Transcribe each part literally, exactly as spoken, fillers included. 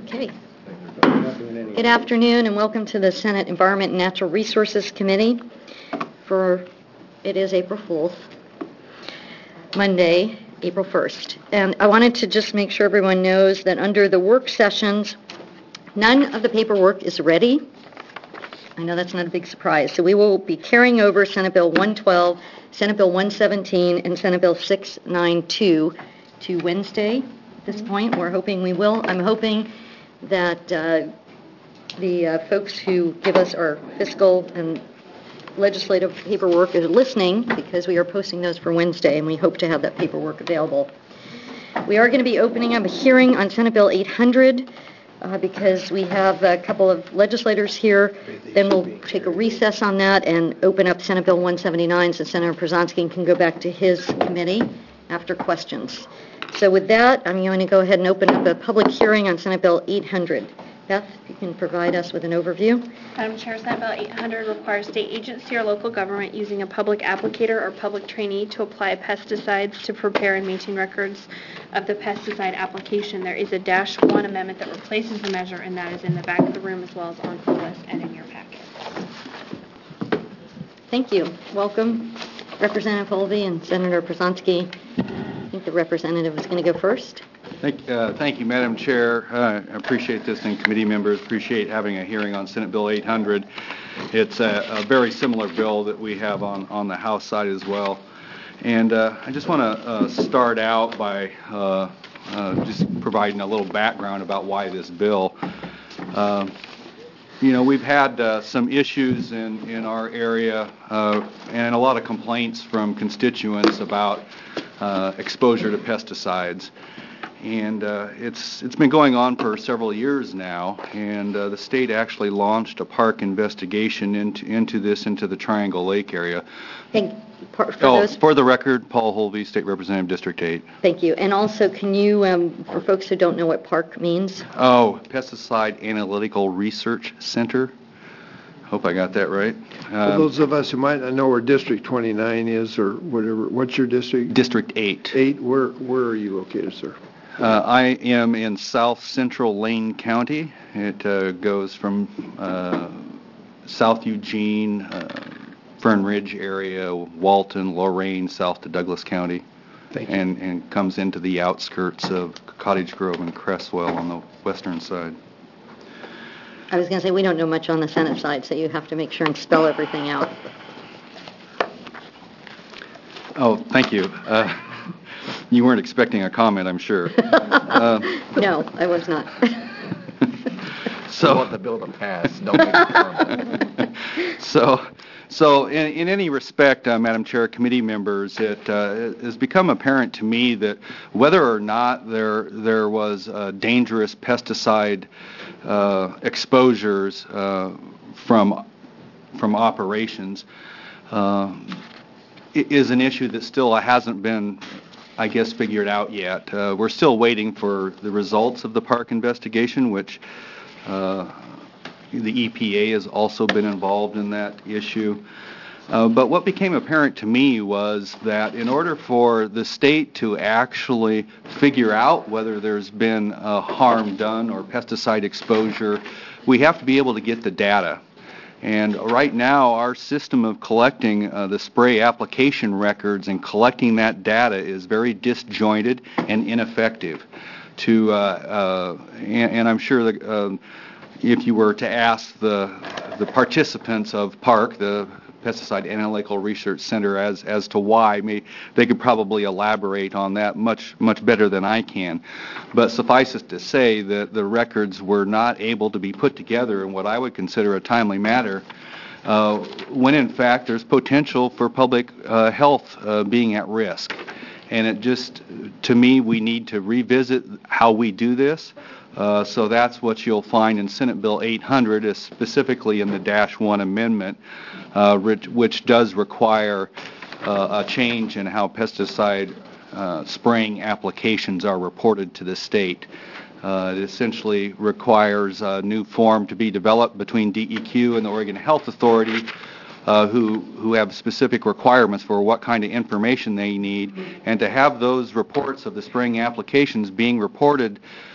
Okay. Good afternoon and welcome to the Senate Environment and Natural Resources Committee for, it is April Fool's, Monday, April first. And I wanted to just make sure everyone knows that under the work sessions, none of the paperwork is ready. I know that's not a big surprise. So we will be carrying over Senate Bill one twelve, Senate Bill one seventeen, and Senate Bill six ninety-two to Wednesday at this point. We're hoping we will. I'm hoping that uh, the uh, folks who give us our fiscal and legislative paperwork are listening, because we are posting those for Wednesday, and we hope to have that paperwork available. We are going to be opening up a hearing on Senate Bill eight hundred uh, because we have a couple of legislators here. Then we'll take a recess on that and open up Senate Bill one seventy-nine so Senator Przanski can go back to his committee after questions. So with that, I'm going to go ahead and open up a public hearing on Senate Bill eight hundred. Beth, if you can provide us with an overview. Madam Chair, Senate Bill eight hundred requires state agency or local government using a public applicator or public trainee to apply pesticides to prepare and maintain records of the pesticide application. There is a dash one amendment that replaces the measure, and that is in the back of the room as well as on the list and in your packets. Thank you. Welcome, Representative Holvey and Senator Przanski. I think the representative is going to go first. Thank, uh, thank you, Madam Chair. Uh, I appreciate this, and committee members appreciate having a hearing on Senate Bill eight hundred. It's a, a very similar bill that we have on, on the House side as well. And uh, I just want to uh, start out by uh, uh, just providing a little background about why this bill. Uh, you know, we've had uh, some issues in, in our area uh, and a lot of complaints from constituents about uh, exposure to pesticides. And uh, it's it's been going on for several years now, and uh, the state actually launched a park investigation into into this, into the Triangle Lake area. Thank for, for, oh, those... for the record, Paul Holvey, State Representative, District eight. Thank you. And also, can you, um, for folks who don't know what PARC means? Oh, Pesticide Analytical Research Center. Hope I got that right. Um, For those of us who might not know where District twenty-nine is, or whatever, what's your district? District eight. Eight. Where where are you located, sir? Uh, I am in South Central Lane County. It uh, goes from uh, South Eugene, uh, Fern Ridge area, Walton, Lorain, south to Douglas County. Thank you. And, and comes into the outskirts of Cottage Grove and Cresswell on the western side. I was going to say, we don't know much on the Senate side, so you have to make sure and spell everything out. Oh, thank you. Uh, You weren't expecting a comment, I'm sure. uh, no, I was not. so, I want the bill to pass. Don't make a comment. so, so in, in any respect, uh, Madam Chair, committee members, it uh, has become apparent to me that whether or not there there was uh, dangerous pesticide uh, exposures uh, from from operations uh, is an issue that still hasn't been, I guess, figured out yet. Uh, we're still waiting for the results of the park investigation, which uh, the E P A has also been involved in that issue. Uh, but what became apparent to me was that in order for the state to actually figure out whether there's been uh, harm done or pesticide exposure, we have to be able to get the data. And right now, our system of collecting uh, the spray application records and collecting that data is very disjointed and ineffective. To uh, uh, and, and I'm sure that uh, if you were to ask the the participants of PARC, the Pesticide Analytical Research Center, as as to why, may, they could probably elaborate on that much much better than I can. But suffice it to say that the records were not able to be put together in what I would consider a timely manner, uh, when in fact there's potential for public uh, health uh, being at risk. And it just, to me, we need to revisit how we do this. Uh, so that's what you'll find in Senate Bill eight hundred, is specifically in the dash one amendment, uh, which, which does require uh, a change in how pesticide uh, spraying applications are reported to the state. Uh, it essentially requires a new form to be developed between D E Q and the Oregon Health Authority, uh, who who have specific requirements for what kind of information they need, and to have those reports of the spraying applications being reported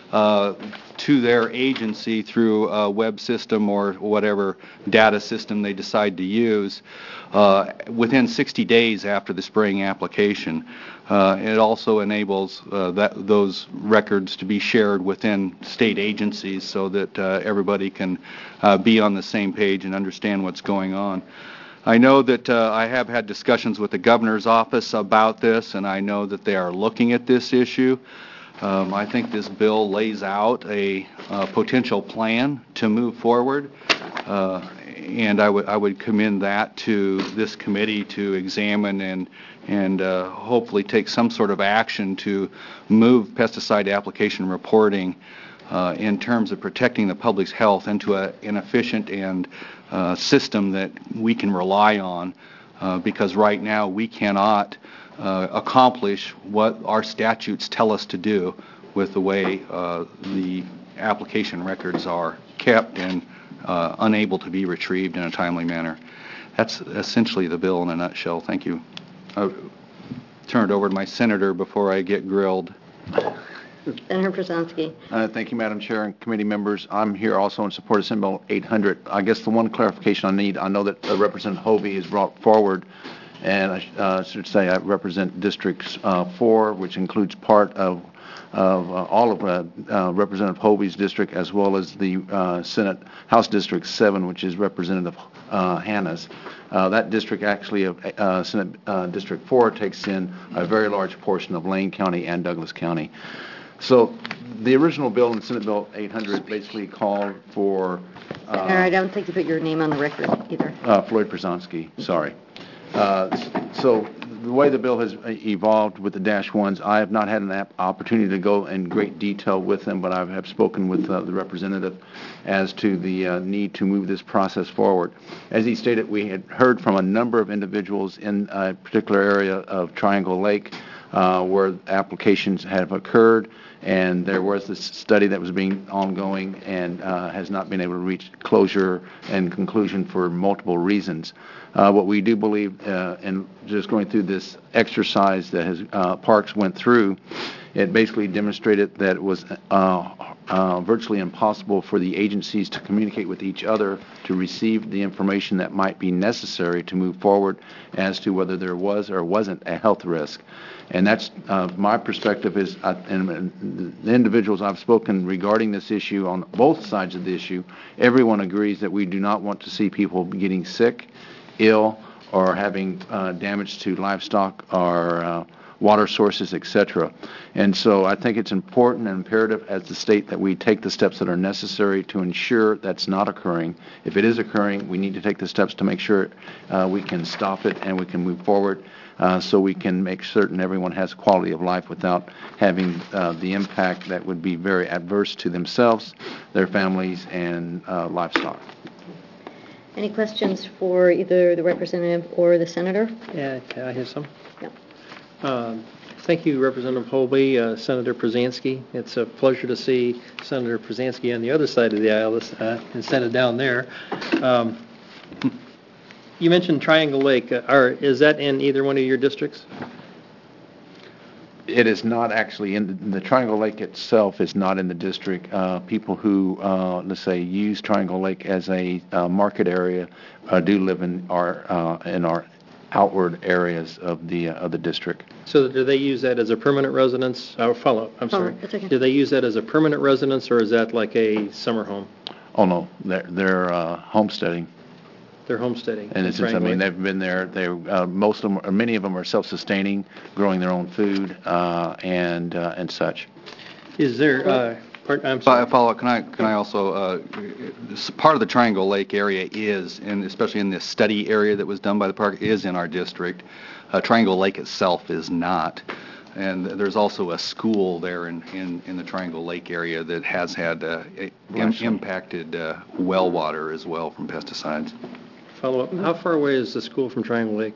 uh, to their agency through a web system or whatever data system they decide to use uh, within sixty days after the spraying application. Uh, it also enables uh, that those records to be shared within state agencies so that uh, everybody can uh, be on the same page and understand what's going on. I know that uh, I have had discussions with the governor's office about this, and I know that they are looking at this issue. Um, I think this bill lays out a uh, potential plan to move forward, uh, and I would I would commend that to this committee to examine and and uh, hopefully take some sort of action to move pesticide application reporting uh, in terms of protecting the public's health into a, an efficient and uh, system that we can rely on, uh, because right now we cannot uh, accomplish what our statutes tell us to do with the way uh, the application records are kept and uh, unable to be retrieved in a timely manner. That's essentially the bill in a nutshell. Thank you. I'll turn it over to my senator before I get grilled. Senator Przanski. Uh, thank you, Madam Chair and committee members. I'm here also in support of Senate Bill eight hundred. I guess the one clarification I need, I know that uh, Representative Hovey has brought forward, and I uh, should say I represent District uh, four, which includes part of, of uh, all of uh, uh, Representative Hovey's district, as well as the uh, Senate House District seven, which is Representative uh, Hanna's. Uh, that district actually, of uh, Senate uh, District four, takes in a very large portion of Lane County and Douglas County. So the original bill in Senate Bill eight hundred basically called for... Uh, Senator, I don't think you put your name on the record either. Uh, Floyd Przanski, sorry. Uh, so the way the bill has evolved with the dash ones, I have not had an opportunity to go in great detail with them, but I have spoken with uh, the representative as to the uh, need to move this process forward. As he stated, we had heard from a number of individuals in a particular area of Triangle Lake uh, where applications have occurred, and there was this study that was being ongoing and uh, has not been able to reach closure and conclusion for multiple reasons. Uh, what we do believe, uh, and just going through this exercise that has, uh, Parks went through, it basically demonstrated that it was uh, uh, virtually impossible for the agencies to communicate with each other to receive the information that might be necessary to move forward as to whether there was or wasn't a health risk. And that's uh, my perspective is, uh, and, and the individuals I've spoken regarding this issue on both sides of the issue, everyone agrees that we do not want to see people getting sick, ill, or having uh, damage to livestock or uh, water sources, et cetera. And so I think it's important and imperative as the state that we take the steps that are necessary to ensure that's not occurring. If it is occurring, we need to take the steps to make sure uh, we can stop it and we can move forward uh, so we can make certain everyone has quality of life without having uh, the impact that would be very adverse to themselves, their families, and uh, livestock. Any questions for either the representative or the senator? Yeah, I have some. No. Um, Thank you, Representative Hovey, uh, Senator Przanski. It's a pleasure to see Senator Przanski on the other side of the aisle uh, instead of down there. Um, you mentioned Triangle Lake. Uh, are, is that in either one of your districts? It is not actually in the, the Triangle Lake itself is not in the district. Uh, people who, uh, let's say, use Triangle Lake as a uh, market area uh, do live in our uh, in our outward areas of the uh, of the district. So do they use that as a permanent residence? Or follow up, I'm Follow, sorry. that's okay. Do they use that as a permanent residence, or is that like a summer home? Oh no, they're, they're uh, homesteading. They're homesteading. And it's, I mean, they've been there. They uh, most of them, or many of them, are self-sustaining, growing their own food uh, and uh, and such. Is there? Uh, part, I'm sorry. Follow up. Can I can I also uh, part of the Triangle Lake area is, and especially in this study area that was done by the park, is in our district. Uh, Triangle Lake itself is not. And there's also a school there in, in, in the Triangle Lake area that has had uh, im- impacted uh, well water as well from pesticides. Follow up. How far away is the school from Triangle Lake?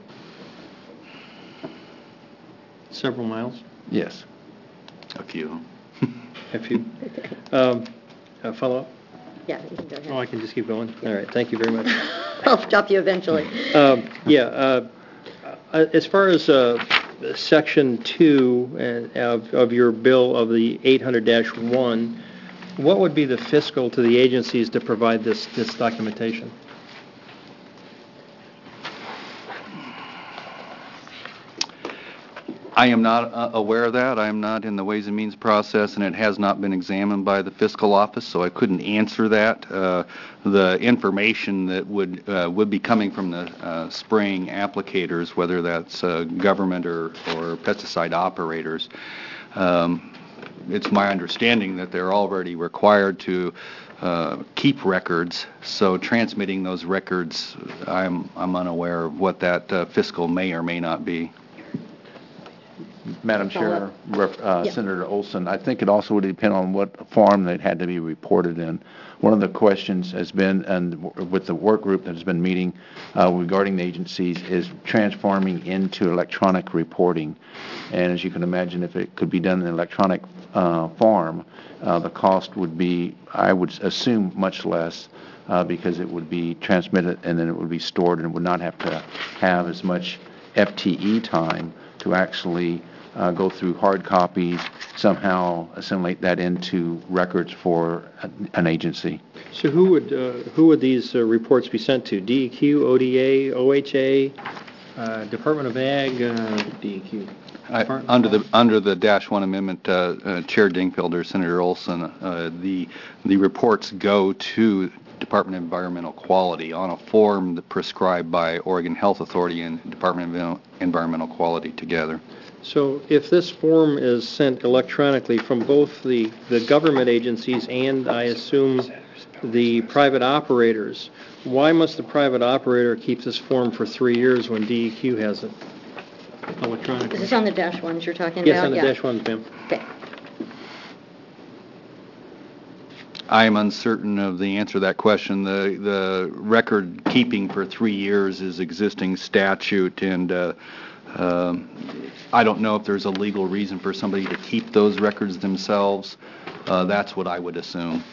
Several miles? Yes. A few. A few. Um, uh, follow up? Yeah, you can go ahead. Oh, I can just keep going? All right. Thank you very much. I'll stop you eventually. Um, yeah. Uh, uh, as far as uh, Section two uh, of of your bill of the eight hundred dash one, what would be the fiscal to the agencies to provide this this documentation? I am not uh, aware of that. I am not in the Ways and Means process, and it has not been examined by the fiscal office, so I couldn't answer that. Uh, the information that would uh, would be coming from the uh, spraying applicators, whether that's uh, government or, or pesticide operators, um, it's my understanding that they're already required to uh, keep records. So transmitting those records, I'm I'm unaware of what that uh, fiscal may or may not be. Madam Chair, Rep- uh, Yeah. Senator Olson, I think it also would depend on what farm that had to be reported in. One of the questions has been, and w- with the work group that has been meeting uh, regarding the agencies, is transforming into electronic reporting. And as you can imagine, if it could be done in an electronic uh, form, uh, the cost would be, I would assume, much less uh, because it would be transmitted and then it would be stored and would not have to have as much F T E time to actually uh, go through hard copies, somehow assimilate that into records for an, an agency. So who would uh, who would these uh, reports be sent to? D E Q, O D A, O H A, uh, Department of Ag, uh, D E Q. I, under the under the Dash One Amendment, uh, uh, Chair Dingfelder, Senator Olson, uh, the the reports go to Department of Environmental Quality on a form that prescribed by Oregon Health Authority and Department of Environmental Quality together. So if this form is sent electronically from both the, the government agencies and, I assume, the private operators, why must the private operator keep this form for three years when D E Q has it electronically? Is this on the dash ones you're talking Yes, about? on the Yeah. dash ones, ma'am. Okay. I am uncertain of the answer to that question. The the record keeping for three years is existing statute, and uh, um, I don't know if there's a legal reason for somebody to keep those records themselves. Uh, that's what I would assume.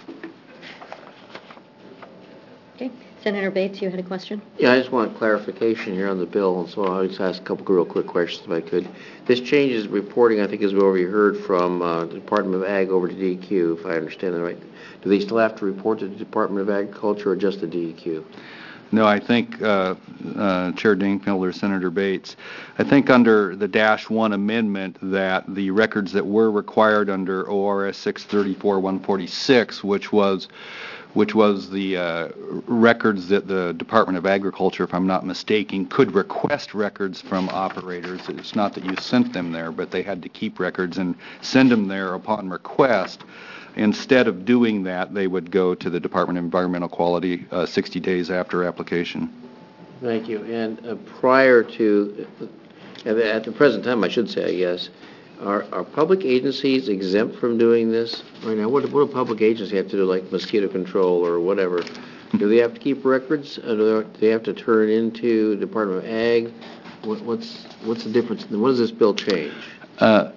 Okay. Senator Bates, you had a question? Yeah, I just want clarification here on the bill, and so I'll just ask a couple of real quick questions if I could. This changes reporting, I think, as we already heard from uh, the Department of Ag over to D E Q, if I understand that right. Do they still have to report to the Department of Agriculture or just the D E Q? No, I think, uh, uh, Chair Dingfelder, Senator Bates, I think under the Dash One Amendment that the records that were required under O R S six thirty-four one forty-six, which was which was the uh, records that the Department of Agriculture, if I'm not mistaken, could request records from operators. It's not that you sent them there, but they had to keep records and send them there upon request. Instead of doing that, they would go to the Department of Environmental Quality uh, sixty days after application. Thank you. And uh, prior to, uh, at the present time, I should say, I guess, are, are public agencies exempt from doing this right now? What, what do public agencies have to do, like mosquito control or whatever? Do they have to keep records? Or do they- do they have to turn into Department of Ag? What, what's what's the difference? What does this bill change? Uh,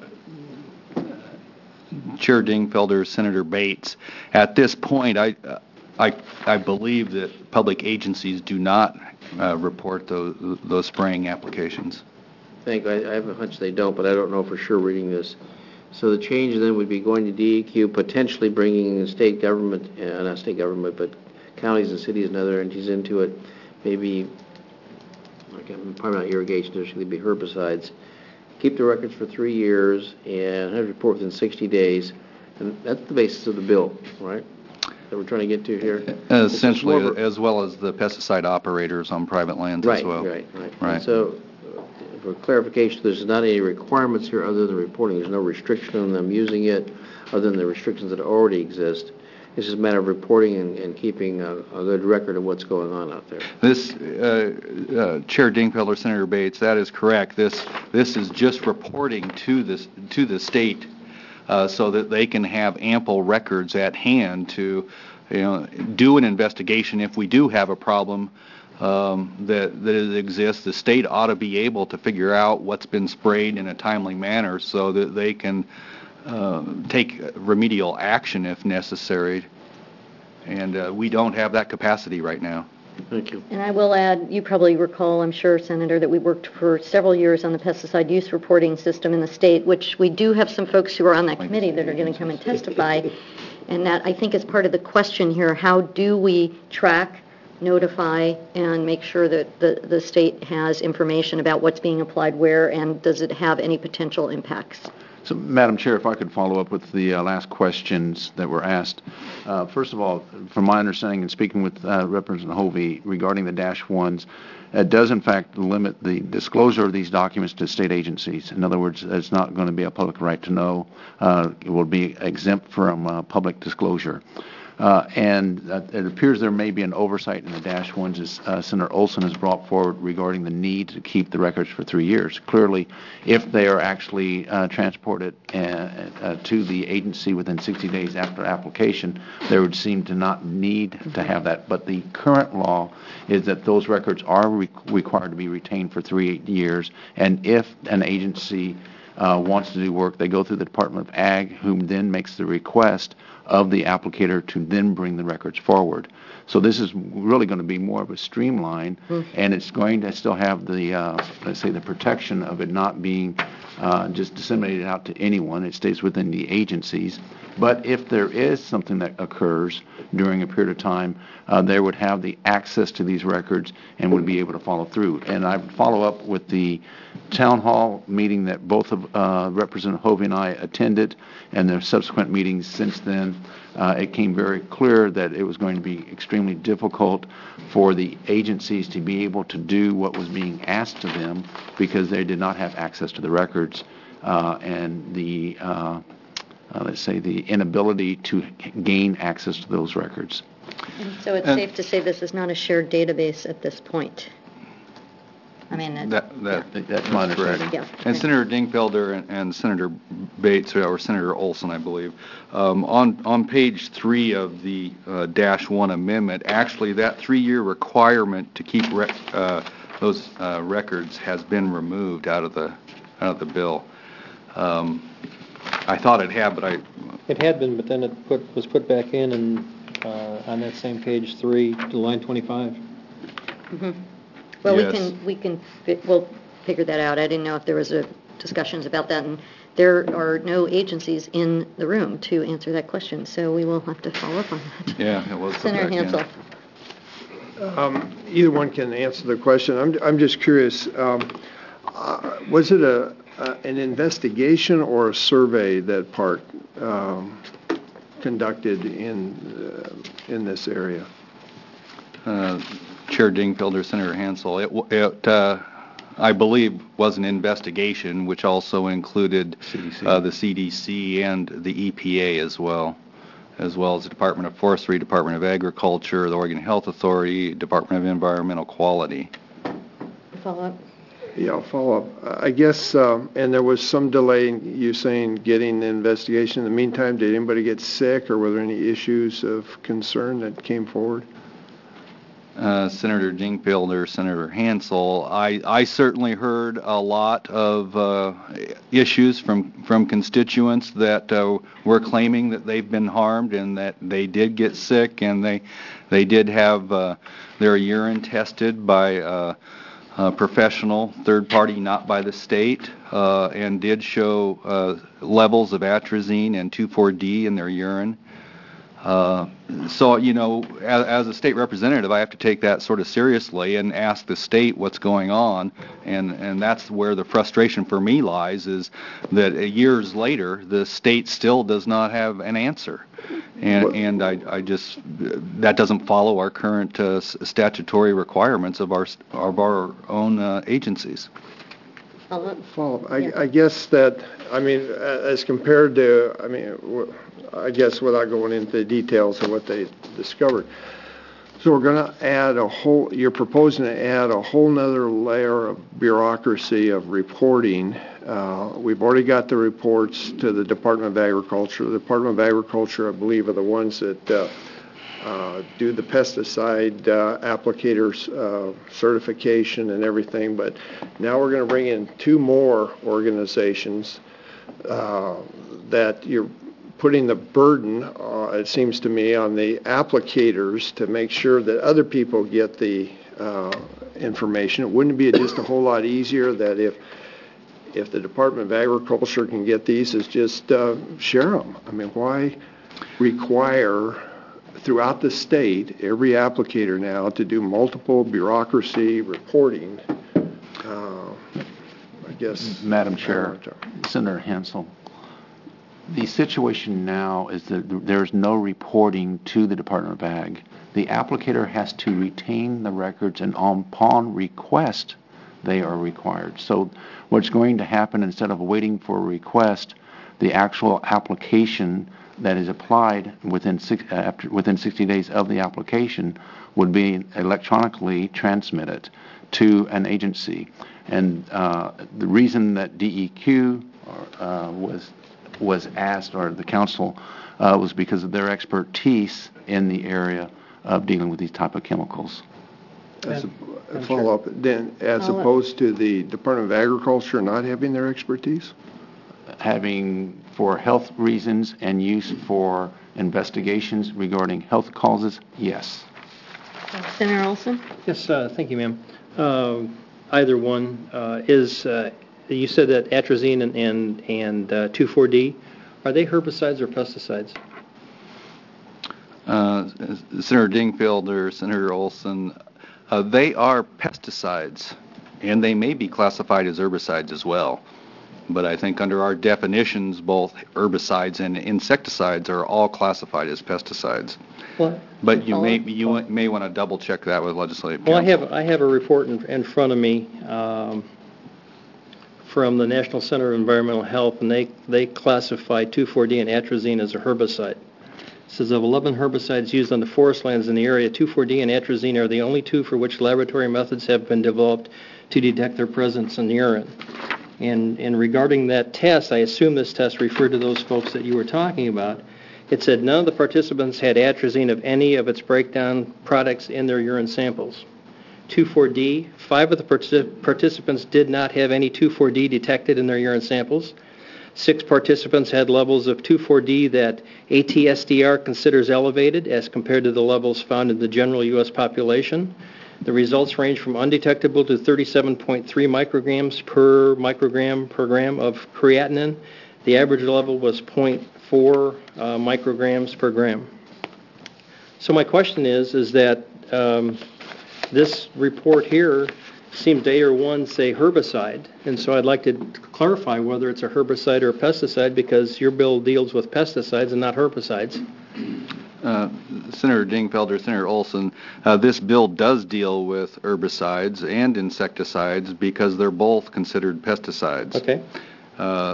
Chair Dingfelder, Senator Bates, at this point, I, I, I believe that public agencies do not uh, report those, those spraying applications. Thank you. I, I have a hunch they don't, but I don't know for sure reading this. So the change then would be going to D E Q, potentially bringing the state government, uh, not state government, but counties and cities and other entities into it. Maybe, like, probably not irrigation, there should be herbicides. Keep the records for three years and have a report within sixty days. And that's the basis of the bill, right, that we're trying to get to here? Uh, This is more essentially, of a- as well as the pesticide operators on private lands Right, as well. right, right. Right. And so, uh, for clarification, there's not any requirements here other than reporting. There's no restriction on them using it, other than the restrictions that already exist. It's just a matter of reporting and, and keeping a, a good record of what's going on out there. This, uh, uh, Chair Dingfelder, Senator Bates, that is correct. This this is just reporting to this to the state, uh, so that they can have ample records at hand to, you know, do an investigation if we do have a problem um, that that it exists. The state ought to be able to figure out what's been sprayed in a timely manner, so that they can uh, take remedial action if necessary. And uh, we don't have that capacity right now. Thank you. And I will add, you probably recall, I'm sure, Senator, that we worked for several years on the pesticide use reporting system in the state, which we do have some folks who are on that committee that are going to come and testify. And that, I think, is part of the question here. How do we track, notify, and make sure that the, the state has information about what's being applied where, and does it have any potential impacts? So, Madam Chair, if I could follow up with the uh, last questions that were asked. Uh, first of all, from my understanding and speaking with uh, Representative Hovey regarding the dash ones, it does in fact limit the disclosure of these documents to state agencies. In other words, it's not going to be a public right to know. Uh, it will be exempt from uh, public disclosure. Uh, and uh, it appears there may be an oversight in the dash ones, as uh, Senator Olson has brought forward regarding the need to keep the records for three years. Clearly, if they are actually uh, transported uh, uh, to the agency within sixty days after application, there would seem to not need to have that. But the current law is that those records are re- required to be retained for three years, and if an agency uh, wants to do work, they go through the Department of Ag, whom then makes the request of the applicator to then bring the records forward. So this is really going to be more of a streamline, mm. and it's going to still have the, uh, let's say, the protection of it not being uh, just disseminated out to anyone. It stays within the agencies. But if there is something that occurs during a period of time, uh, they would have the access to these records and would be able to follow through. And I follow up with the town hall meeting that both of uh, Representative Hovey and I attended, and the subsequent meetings since then. Uh, it came very clear that it was going to be extremely difficult for the agencies to be able to do what was being asked of them because they did not have access to the records, uh, and the uh, uh, let's say the inability to gain access to those records. And so it's And safe to say this is not a shared database at this point. I mean, it, That, that, yeah. That's my understanding. Yeah. And Senator Dingfelder and, and Senator Bates, or Senator Olson, I believe, um, on on page three of the uh, dash one amendment, actually that three-year requirement to keep rec- uh, those uh, records has been removed out of the out of the bill. Um, I thought it had, but I. It had been, but then it put, was put back in, and uh, on that same page three, to line twenty-five. Mm-hmm. Well, Yes. we can, we can, fi- we'll figure that out. I didn't know if there was a discussions about that, and there are no agencies in the room to answer that question, so we will have to follow up on that. Yeah, it was put Senator back in. Hansel. Um, Either one can answer the question. I'm I'm just curious, um, uh, was it a, a- an investigation or a survey that Park um, conducted in, uh, in this area? Uh, Chair Dingfelder, Senator Hansel, it, w- it uh, I believe, was an investigation, which also included C D C. uh, the C D C and the E P A as well, as well as the Department of Forestry, Department of Agriculture, the Oregon Health Authority, Department of Environmental Quality. Follow up? Yeah, I'll follow up. I guess, um, and there was some delay in you saying getting the investigation. In the meantime, did anybody get sick, or were there any issues of concern that came forward? Uh, Senator Dingfelder, Senator Hansel, I, I certainly heard a lot of uh, issues from, from constituents that uh, were claiming that they've been harmed and that they did get sick, and they they did have uh, their urine tested by uh, a professional third party, not by the state, uh, and did show uh, levels of atrazine and two four D in their urine. Uh, so, you know, as, as a state representative, I have to take that sort of seriously and ask the state what's going on, and, and that's where the frustration for me lies, is that uh, years later, the state still does not have an answer. And, and I, I just, that doesn't follow our current uh, statutory requirements of our, of our own uh, agencies. Follow up? Follow up. I, Yeah. I guess that, I mean, a- as compared to, I mean, w- I guess without going into the details of what they discovered. So we're going to add a whole, you're proposing to add a whole nother layer of bureaucracy of reporting. Uh, We've already got the reports to the Department of Agriculture. The Department of Agriculture, I believe, are the ones that uh, uh, do the pesticide uh, applicators uh, certification and everything. But now we're going to bring in two more organizations uh, that you're putting the burden, uh, it seems to me, on the applicators to make sure that other people get the uh, information. Wouldn't it be just a whole lot easier that if if the Department of Agriculture can get these, is just uh, share them? I mean, why require throughout the state every applicator now to do multiple bureaucracy reporting? Uh, I guess. Madam Chair, Senator Hansel, the situation now is that there's no reporting to the Department of Ag. The applicator has to retain the records, and upon request, they are required. So what's going to happen, instead of waiting for a request, the actual application that is applied within six, uh, after, within sixty days of the application would be electronically transmitted to an agency. And uh, the reason that D E Q uh, was was asked, or the council, uh, was because of their expertise in the area of dealing with these type of chemicals. As a, a follow-up, then, as opposed to the Department of Agriculture not having their expertise? Having for health reasons and use for investigations regarding health causes, yes. Senator Olson? Yes, uh, thank you, ma'am. Uh, either one uh, is, uh, you said that atrazine and, and, and uh, two four D, are they herbicides or pesticides? Uh, Senator Dingfield or Senator Olson, uh, they are pesticides, and they may be classified as herbicides as well. But I think under our definitions, both herbicides and insecticides are all classified as pesticides. Well, But you may you may want to double check that with legislative Well, I counsel. have I have a report in, in front of me um, from the National Center of Environmental Health, and they they classify two four D and atrazine as a herbicide. It says of eleven herbicides used on the forest lands in the area, two four D and atrazine are the only two for which laboratory methods have been developed to detect their presence in the urine. And, and regarding that test, I assume this test referred to those folks that you were talking about. It said none of the participants had atrazine of any of its breakdown products in their urine samples. two four D, five of the particip- participants did not have any two four D detected in their urine samples. Six participants had levels of two four D that A T S D R considers elevated as compared to the levels found in the general U S population. The results range from undetectable to thirty-seven point three micrograms per microgram per gram of creatinine. The average level was zero point four uh, micrograms per gram. So my question is, is that um, this report here seems to A or one say herbicide, and so I'd like to clarify whether it's a herbicide or a pesticide, because your bill deals with pesticides and not herbicides. Uh, Senator Dingfelder, Senator Olson, uh, this bill does deal with herbicides and insecticides because they're both considered pesticides. Okay. Uh,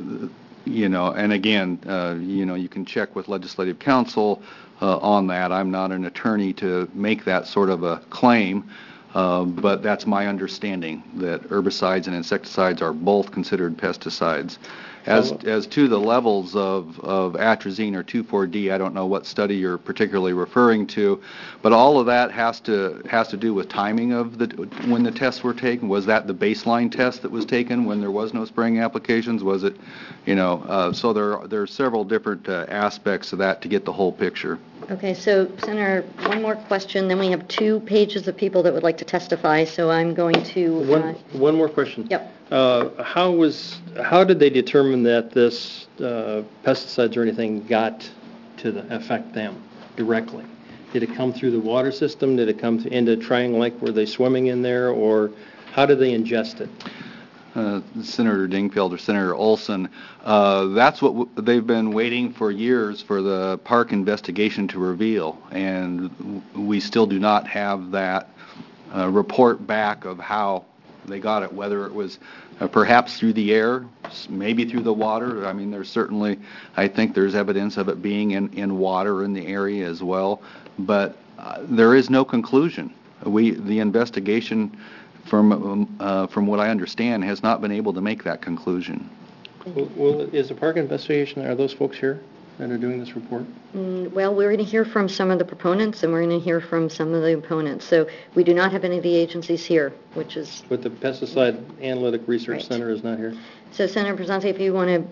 you know, and again, uh, you know, you can check with legislative counsel uh, on that. I'm not an attorney to make that sort of a claim, uh, but that's my understanding, that herbicides and insecticides are both considered pesticides. As as to the levels of, of atrazine or two four D, I don't know what study you're particularly referring to, but all of that has to has to do with timing of the when the tests were taken. Was that the baseline test that was taken when there was no spraying applications? Was it, you know, uh, so there are, there are several different uh, aspects of that to get the whole picture. Okay, so Senator, one more question, then we have two pages of people that would like to testify, so I'm going to... One, uh, one more question. Yep. Uh, how was, how did they determine that this uh, pesticides or anything got to the, affect them directly? Did it come through the water system? Did it come th- into Triangle Lake? Were they swimming in there? Or how did they ingest it? Uh, Senator Dingfield or Senator Olson, uh, that's what w- they've been waiting for years for the park investigation to reveal, and w- we still do not have that uh, report back of how they got it, whether it was uh, perhaps through the air, maybe through the water. I mean, there's certainly, I think there's evidence of it being in, in water in the area as well, but uh, there is no conclusion. We, the investigation, from um, uh, from what I understand, has not been able to make that conclusion. Well, well, is the park investigation, are those folks here that are doing this report? Mm, well, we're going to hear from some of the proponents, and we're going to hear from some of the opponents. So we do not have any of the agencies here, which is... But the Pesticide Analytic Research Right. Center is not here? So, Senator Prezante, if you want to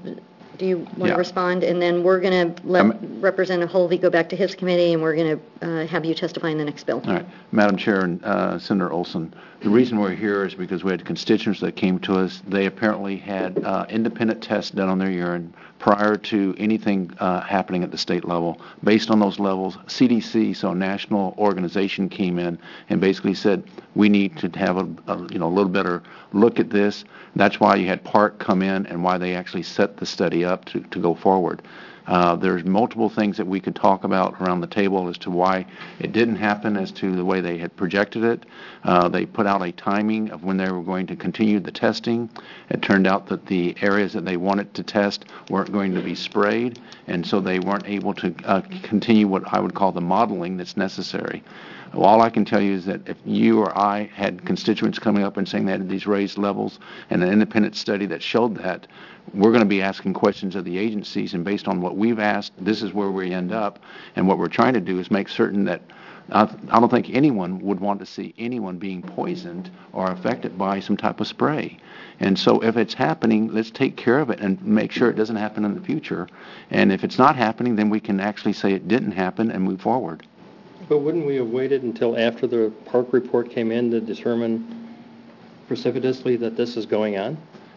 do you want Yeah. to respond? And then we're going to let Um, Representative Holvey go back to his committee, and we're going to uh, have you testify in the next bill. All right. Madam Chair and uh, Senator Olson, the reason we're here is because we had constituents that came to us. They apparently had uh, independent tests done on their urine prior to anything uh, happening at the state level. Based on those levels, C D C, so a national organization, came in and basically said, we need to have a, a you know a little better look at this. That's why you had Park come in and why they actually set the study up to, to go forward. Uh, there's multiple things that we could talk about around the table as to why it didn't happen, as to the way they had projected it. Uh, they put out a timing of when they were going to continue the testing. It turned out that the areas that they wanted to test weren't going to be sprayed, and so they weren't able to uh, continue what I would call the modeling that's necessary. Well, all I can tell you is that if you or I had constituents coming up and saying they had these raised levels and an independent study that showed that, we're going to be asking questions of the agencies, and based on what we've asked, this is where we end up. And what we're trying to do is make certain that I I don't think anyone would want to see anyone being poisoned or affected by some type of spray. And so if it's happening, let's take care of it and make sure it doesn't happen in the future. And if it's not happening, then we can actually say it didn't happen and move forward. But wouldn't we have waited until after the Park report came in to determine precipitously that this is going on?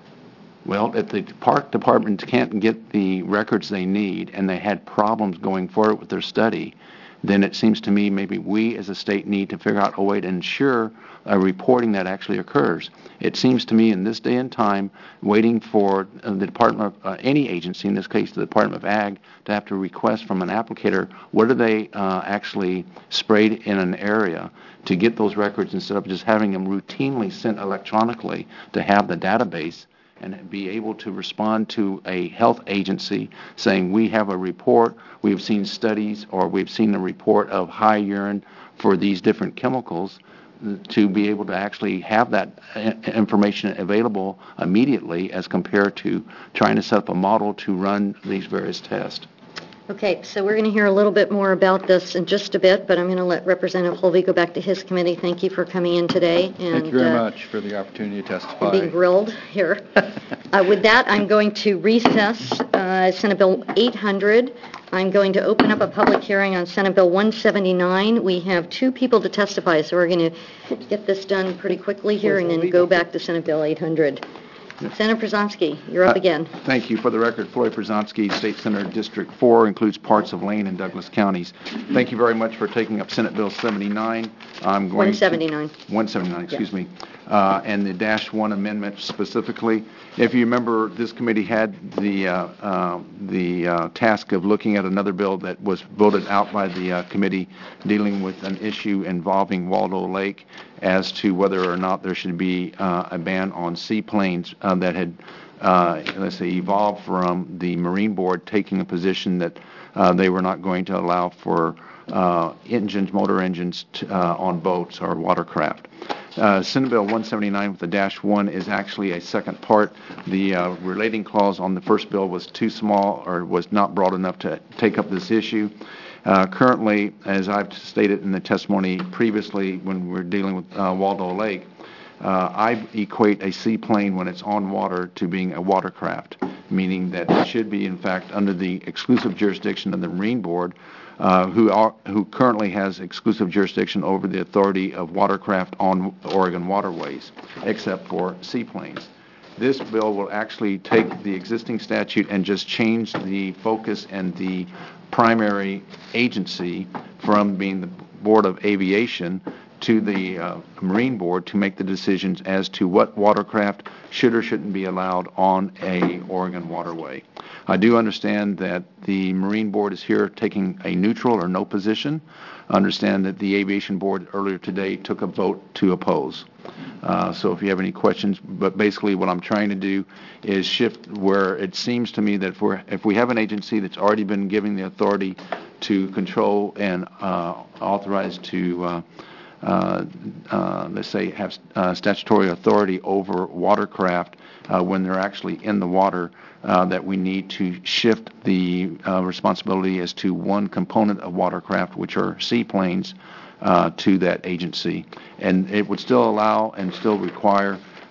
Well, if the Park Department can't get the records they need and they had problems going forward with their study, then it seems to me maybe we as a state need to figure out a way to ensure a reporting that actually occurs. It seems to me in this day and time, waiting for uh, the Department of, uh, any agency, in this case the Department of Ag, to have to request from an applicator, what are they uh, actually sprayed in an area, to get those records instead of just having them routinely sent electronically to have the database and be able to respond to a health agency saying, we have a report, we've seen studies, or we've seen a report of high urine for these different chemicals, to be able to actually have that information available immediately as compared to trying to set up a model to run these various tests. Okay, so we're going to hear a little bit more about this in just a bit, but I'm going to let Representative Holvey go back to his committee. Thank you for coming in today. And, Thank you very uh, much for the opportunity to testify. being grilled here. uh, with that, I'm going to recess uh, Senate Bill eight hundred. I'm going to open up a public hearing on Senate Bill one seventy-nine. We have two people to testify, so we're going to get this done pretty quickly here and then go back to Senate Bill eight hundred. Senator Przanski, you're up Uh, again. Thank you. For the record, Floyd Przanski, State Senator District four, includes parts of Lane and Douglas counties. Thank you very much for taking up Senate Bill seventy-nine. I'm going one seventy-nine. To, one seventy-nine, excuse me. Uh, and the dash one amendment specifically. If you remember, this committee had the uh, uh, the uh, task of looking at another bill that was voted out by the uh, committee dealing with an issue involving Waldo Lake as to whether or not there should be uh, a ban on seaplanes uh, that had, uh, let's say, evolved from the Marine Board taking a position that uh, they were not going to allow for uh, engines, motor engines to, uh, on boats or watercraft. Uh, Senate Bill one seventy-nine with the dash one is actually a second part. The uh, relating clause on the first bill was too small or was not broad enough to take up this issue. Uh, currently, as I've stated in the testimony previously when we were dealing with uh, Waldo Lake, uh, I equate a seaplane when it's on water to being a watercraft, meaning that it should be, in fact, under the exclusive jurisdiction of the Marine Board, uh, who are, who currently has exclusive jurisdiction over the authority of watercraft on Oregon waterways, except for seaplanes. This bill will actually take the existing statute and just change the focus and the primary agency from being the Board of Aviation to the uh, Marine Board to make the decisions as to what watercraft should or shouldn't be allowed on a Oregon waterway. I do understand that the Marine Board is here taking a neutral or no position. I understand that the Aviation Board earlier today took a vote to oppose. Uh, so if you have any questions, but basically what I'm trying to do is shift where it seems to me that if, we're, if we have an agency that's already been given the authority to control and uh, authorize to, uh, uh, uh, let's say, have uh, statutory authority over watercraft uh, when they're actually in the water, uh, that we need to shift the uh, responsibility as to one component of watercraft, which are seaplanes, Uh, to that agency. And it would still allow and still require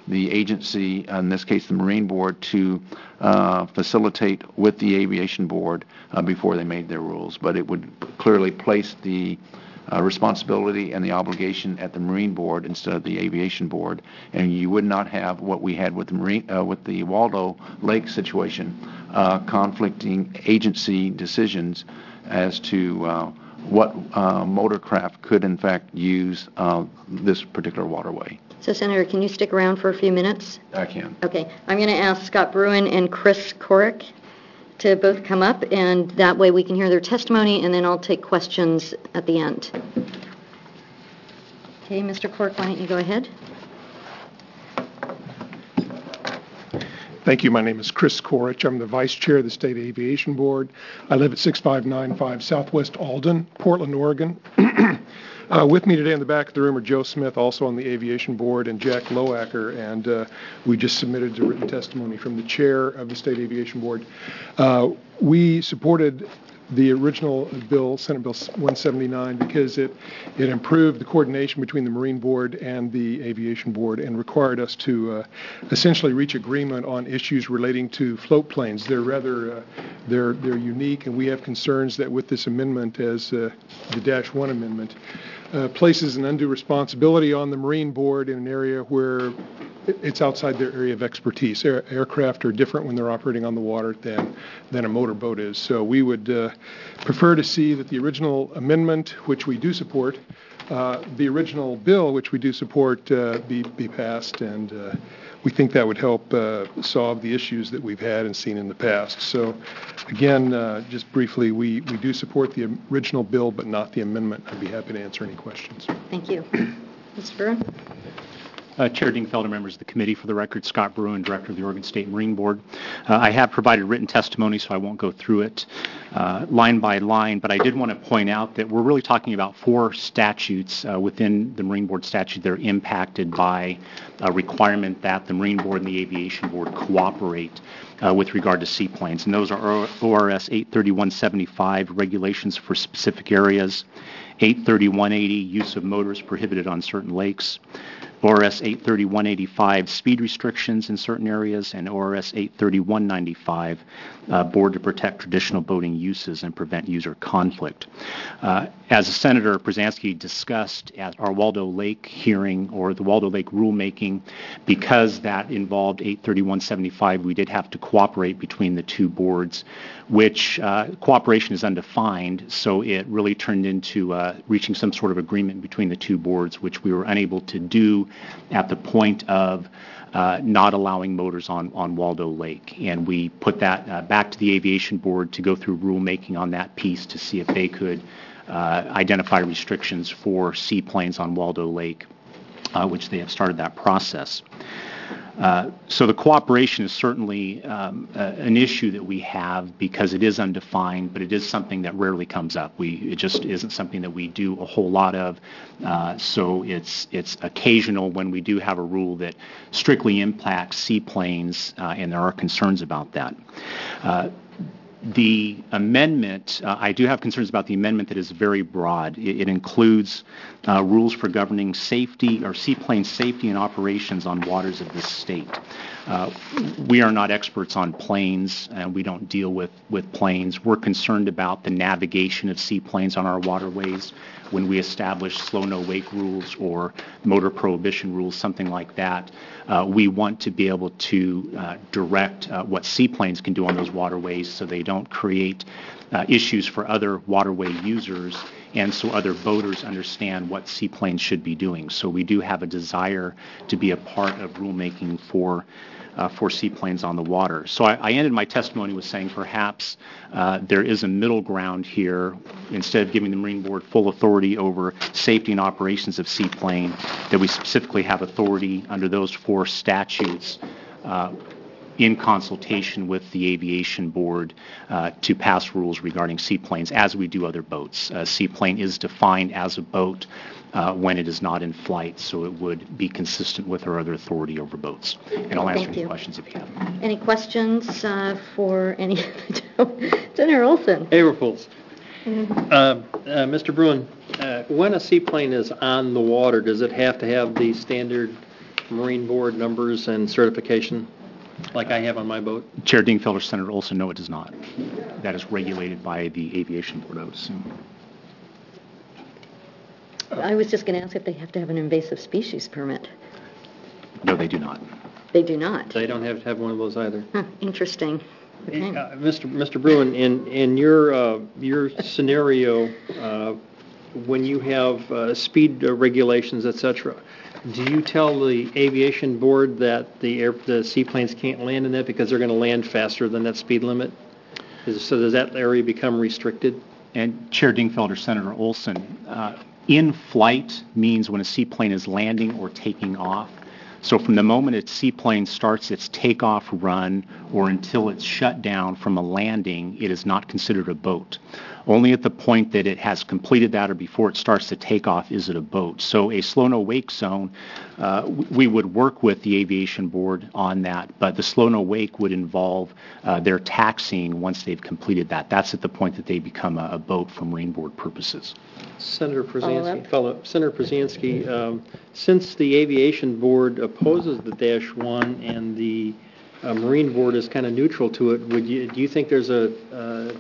the agency, in this case the Marine Board, to uh, facilitate with the Aviation Board uh, before they made their rules. But it would clearly place the uh, responsibility and the obligation at the Marine Board instead of the Aviation Board, and you would not have what we had with the Marine, uh, with the Waldo Lake situation, uh, conflicting agency decisions as to uh, what uh, motorcraft could in fact use uh, this particular waterway. So, Senator, can you stick around for a few minutes? I can. Okay. I'm going to ask Scott Bruin and Chris Korick to both come up, and that way we can hear their testimony, and then I'll take questions at the end. Okay, Mister Korick, why don't you go ahead? Thank you. My name is Chris Korich. I'm the Vice Chair of the State Aviation Board. I live at six five nine five Southwest Alden, Portland, Oregon. Uh, with me today in the back of the room are Joe Smith, also on the Aviation Board, and Jack Loacker, and uh, we just submitted a written testimony from the Chair of the State Aviation Board. Uh, we supported the original bill, Senate Bill one seventy-nine, because it, it improved the coordination between the Marine Board and the Aviation Board and required us to uh, essentially reach agreement on issues relating to float planes. They're rather, uh, they're, they're unique, and we have concerns that with this amendment, as uh, the Dash one amendment, uh, places an undue responsibility on the Marine Board in an area where it's outside their area of expertise. Air, aircraft are different when they're operating on the water than, than a motorboat is. So we would uh, prefer to see that the original amendment, which we do support, uh, the original bill, which we do support, uh, be, be passed, and uh, we think that would help uh, solve the issues that we've had and seen in the past. So again, uh, just briefly, we, we do support the original bill, but not the amendment. I'd be happy to answer any questions. Thank you. Mister Bruin? Uh, Chair Dingfelder, members of the committee, for the record, Scott Bruin, Director of the Oregon State Marine Board. Uh, I have provided written testimony, so I won't go through it uh, line by line, but I did want to point out that we're really talking about four statutes uh, within the Marine Board statute that are impacted by a requirement that the Marine Board and the Aviation Board cooperate uh, with regard to seaplanes, and those are O R S eight thirty-one seventy-five, regulations for specific areas, eight thirty-one eighty, use of motors prohibited on certain lakes, O R S eight thirty-one eighty-five, speed restrictions in certain areas, and O R S eight thirty-one ninety-five, uh, board to protect traditional boating uses and prevent user conflict. Uh, as Senator Przansky discussed at our Waldo Lake hearing, or the Waldo Lake rulemaking, because that involved eight thirty-one seventy-five, we did have to cooperate between the two boards, which uh, cooperation is undefined, so it really turned into uh, reaching some sort of agreement between the two boards, which we were unable to do at the point of uh, not allowing motors on, on Waldo Lake. And we put that uh, back to the Aviation Board to go through rulemaking on that piece to see if they could uh, identify restrictions for seaplanes on Waldo Lake, uh, which they have started that process. Uh, so the cooperation is certainly um, uh, an issue that we have because it is undefined, but it is something that rarely comes up. We, it just isn't something that we do a whole lot of. Uh, so it's it's occasional when we do have a rule that strictly impacts seaplanes, uh, and there are concerns about that. Uh, The amendment, uh, I do have concerns about the amendment that is very broad. It, it includes uh, rules for governing safety or seaplane safety and operations on waters of this state. Uh, we are not experts on planes, and we don't deal with, with planes. We're concerned about the navigation of seaplanes on our waterways when we establish slow no wake rules or motor prohibition rules, something like that. Uh, we want to be able to uh, direct uh, what seaplanes can do on those waterways so they don't create uh, issues for other waterway users, and so other boaters understand what seaplanes should be doing. So we do have a desire to be a part of rulemaking for Uh, for seaplanes on the water. So I, I ended my testimony with saying perhaps uh, there is a middle ground here. Instead of giving the Marine Board full authority over safety and operations of seaplane, that we specifically have authority under those four statutes uh, in consultation with the Aviation Board uh, to pass rules regarding seaplanes as we do other boats. A seaplane is defined as a boat Uh, when it is not in flight, so it would be consistent with our other authority over boats. And I'll answer Thank any you. questions if you have. Any questions uh, for any of the Senator Olson? April Fools. Uh, uh, Mister Bruin, uh, when a seaplane is on the water, does it have to have the standard Marine Board numbers and certification like I have on my boat? Chair Dingfelder, Senator Olson, no, it does not. That is regulated by the Aviation Board, I would assume. I was just going to ask if they have to have an invasive species permit. No, they do not. They do not. They don't have to have one of those either. Huh, interesting. Okay. Uh, Mister Mister Bruin, in in your uh, your scenario, uh, when you have uh, speed uh, regulations, et cetera, do you tell the aviation board that the air, the seaplanes can't land in that because they're going to land faster than that speed limit? Is, so does that area become restricted? And Chair Dingfelder, Senator Olson, uh, in flight means when a seaplane is landing or taking off. So from the moment a seaplane starts its takeoff run or until it's shut down from a landing, it is not considered a boat. Only at the point that it has completed that or before it starts to take off is it a boat. So a slow no wake zone, uh, we would work with the aviation board on that, but the slow no wake would involve uh, their taxiing once they've completed that. That's at the point that they become a, a boat for Marine Board purposes. Senator Follow Przansky, up? follow up. Senator Przansky, um, since the aviation board opposes the Dash one and the uh, Marine Board is kind of neutral to it, would you do you think there's a uh,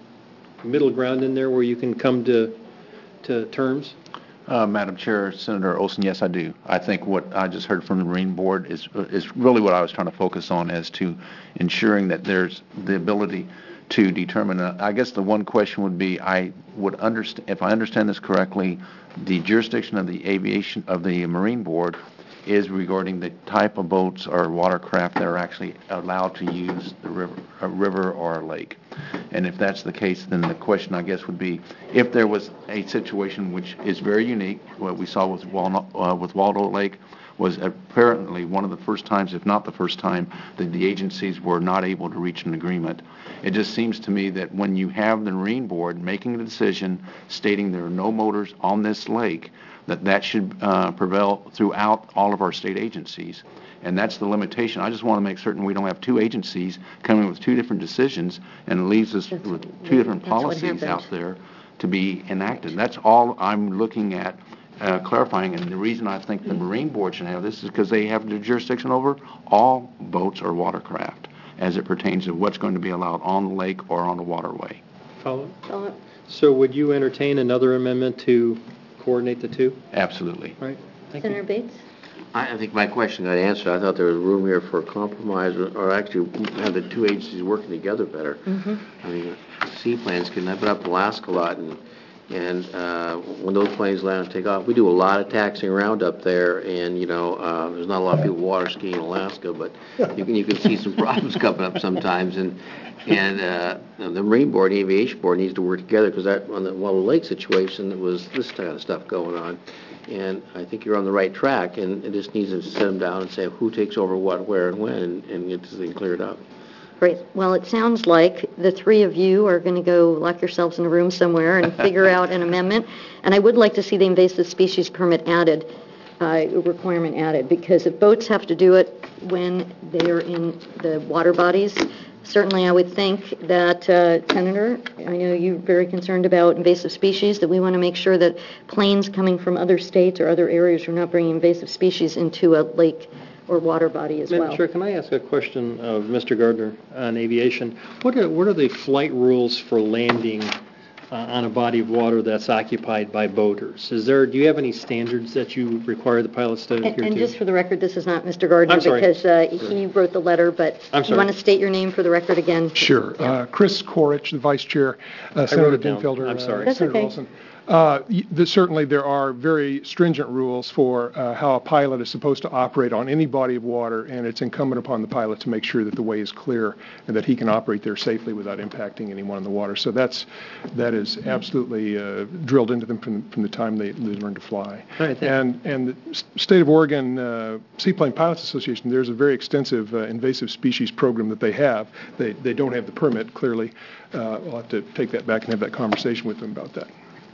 middle ground in there where you can come to to terms? Uh, Madam Chair, Senator Olson, yes, I do. I think what I just heard from the Marine Board is is really what I was trying to focus on as to ensuring that there's the ability to determine. Uh, I guess the one question would be, I would understand, if I understand this correctly, the jurisdiction of the aviation of the Marine Board is regarding the type of boats or watercraft that are actually allowed to use the river, a river or a lake. And if that's the case, then the question, I guess, would be, if there was a situation which is very unique, what we saw with Walnut, uh, with Waldo Lake, was apparently one of the first times, if not the first time, that the agencies were not able to reach an agreement. It just seems to me that when you have the Marine Board making a decision stating there are no motors on this lake, that that should uh, prevail throughout all of our state agencies. And that's the limitation. I just want to make certain we don't have two agencies coming with two different decisions, and it leaves us That's- with two different that's what policies happened. out there to be enacted. That's all I'm looking at uh, clarifying, and the reason I think the Marine Board should have this is because they have the jurisdiction over all boats or watercraft as it pertains to what's going to be allowed on the lake or on the waterway. Follow. Follow up? So would you entertain another amendment to coordinate the two? Absolutely. All right. Thank Senator you. Bates? I I think my question got answered. I thought there was room here for a compromise, or- or actually have the two agencies working together better. Mm-hmm. I mean, seaplanes can up it up Alaska a lot, and, and uh, when those planes land and take off, we do a lot of taxiing around up there, and, you know, uh, there's not a lot of people water skiing in Alaska, but you can, you can see some problems coming up sometimes, and, and uh, the Marine Board and Aviation Board needs to work together, because that, on the Wallow Lake situation, there was this kind of stuff going on. And I think you're on the right track, and it just needs to sit them down and say who takes over what, where, and when, and, and get this thing cleared up. Great. Well, it sounds like the three of you are going to go lock yourselves in a room somewhere and figure out an amendment. And I would like to see the invasive species permit added, uh, requirement added, because if boats have to do it when they are in the water bodies, certainly I would think that, uh, Senator, I know you're very concerned about invasive species, that we want to make sure that planes coming from other states or other areas are not bringing invasive species into a lake or water body as well. Madam Chair, can I ask a question of Mister Gardner on aviation? What are, what are the flight rules for landing uh, on a body of water that's occupied by boaters? Is there, do you have any standards that you require the pilots to adhere And to? and just for the record, this is not Mister Gardner I'm sorry. because uh, he wrote the letter, but I'm you sorry. want to state your name for the record again? Sure. Uh, Chris Korich, the Vice Chair, uh, Senator it down. Dingfelder, I'm sorry. uh, That's Senator okay. Olson. Uh, y- the- Certainly, there are very stringent rules for uh, how a pilot is supposed to operate on any body of water, and it's incumbent upon the pilot to make sure that the way is clear and that he can operate there safely without impacting anyone in the water. So that's that is absolutely uh, drilled into them from, from the time they, they learn to fly. All right, thank you. and and the S- State of Oregon uh, Seaplane Pilots Association, there's a very extensive uh, invasive species program that they have. They they don't have the permit, clearly. Uh, I'll have to take that back and have that conversation with them about that.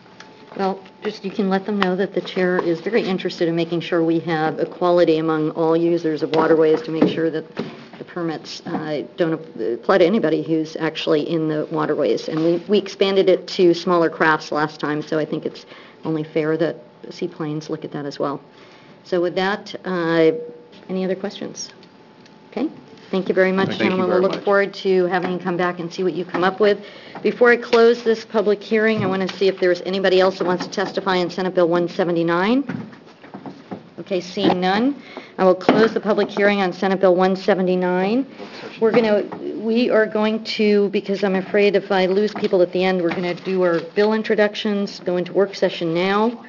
Well, just you can let them know that the chair is very interested in making sure we have equality among all users of waterways to make sure that the permits uh, don't apply to anybody who's actually in the waterways. And we, we expanded it to smaller crafts last time, so I think it's only fair that seaplanes look at that as well. So with that, uh, Any other questions? Okay, thank you very much, Thank you gentlemen. very We'll look much. forward to having you come back and see what you come up with. Before I close this public hearing, I want to see if there's anybody else that wants to testify on Senate Bill one seventy-nine. Okay, seeing none, I will close the public hearing on Senate Bill one seventy-nine. We're going to, we are going to, because I'm afraid if I lose people at the end, we're going to do our bill introductions, go into work session now.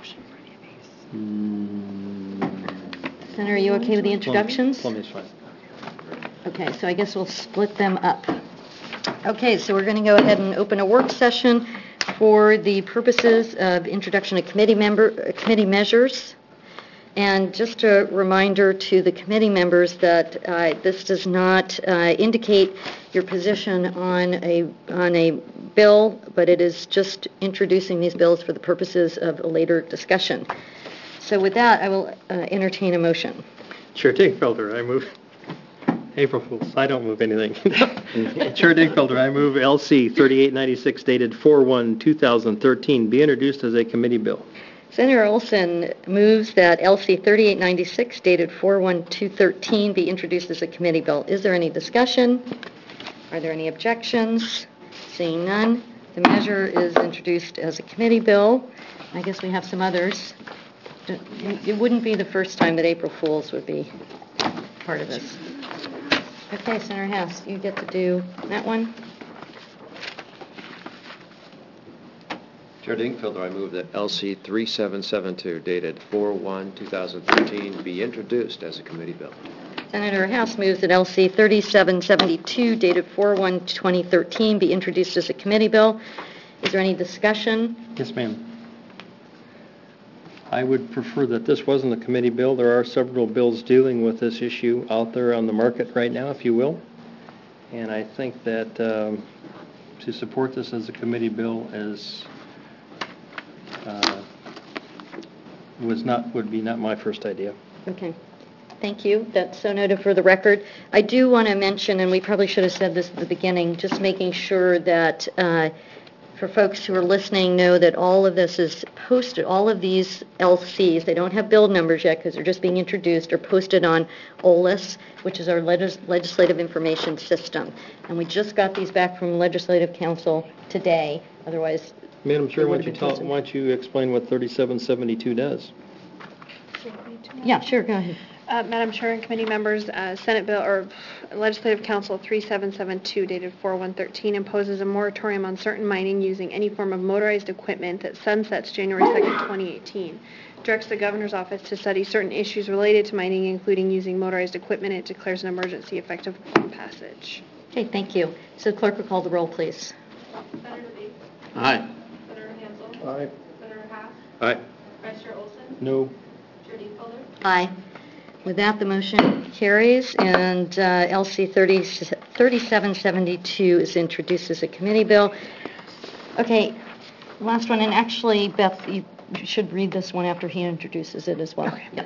Senator, are you okay with the introductions? Plumbing's fine. Okay, so I guess we'll split them up. Okay, so we're going to go ahead and open a work session for the purposes of introduction of committee member, uh, committee measures. And just a reminder to the committee members that uh, this does not uh, indicate your position on a on a bill, but it is just introducing these bills for the purposes of a later discussion. So with that, I will uh, entertain a motion. Chair Dingfelder, I move. April Fools, I don't move anything. Chair Dingfelder, I move L C thirty-eight ninety-six dated four one two thousand thirteen be introduced as a committee bill. Senator Olson moves that L C thirty-eight ninety-six dated four one two thirteen be introduced as a committee bill. Is there any discussion? Are there any objections? Seeing none, the measure is introduced as a committee bill. I guess we have some others. It wouldn't be the first time that April Fools would be part of this. Okay, Senator Hess, you get to do that one. Chair Dingfelder, I move that L C thirty-seven seventy-two dated four one two thousand thirteen be introduced as a committee bill. Senator House moves that L C thirty-seven seventy-two dated four one twenty thirteen be introduced as a committee bill. Is there any discussion? Yes, ma'am. I would prefer that this wasn't a committee bill. There are several bills dealing with this issue out there on the market right now, if you will. And I think that um, to support this as a committee bill is uh, was not would be not my first idea. Okay. Thank you. That's so noted for the record. I do want to mention, and we probably should have said this at the beginning, just making sure that uh, for folks who are listening know that all of this is posted, all of these L Cs, they don't have build numbers yet because they're just being introduced, are posted on O L I S, which is our legis- legislative information system. And we just got these back from Legislative Council today. Otherwise, Madam Chair, they why would don't you have been tell, posted. why don't you explain what thirty-seven seventy-two does? Yeah, sure, go ahead. Uh, Madam Chair and committee members, uh, Senate Bill or Legislative Council thirty-seven seventy-two dated four one thirteen imposes a moratorium on certain mining using any form of motorized equipment that sunsets January second, twenty eighteen. Directs the Governor's Office to study certain issues related to mining, including using motorized equipment. It declares an emergency effective upon passage. Okay, thank you. So the clerk will call the roll, please. Senator Bates. Aye. Senator Hansel. Aye. Senator Haas. Aye. Vice Chair Olson. No. Chair Dingfelder. Aye. With that, the motion carries, and uh, L C thirty-seven seventy-two is introduced as a committee bill. Okay, last one, and actually, Beth, you should read this one after he introduces it as well. Okay. Yep.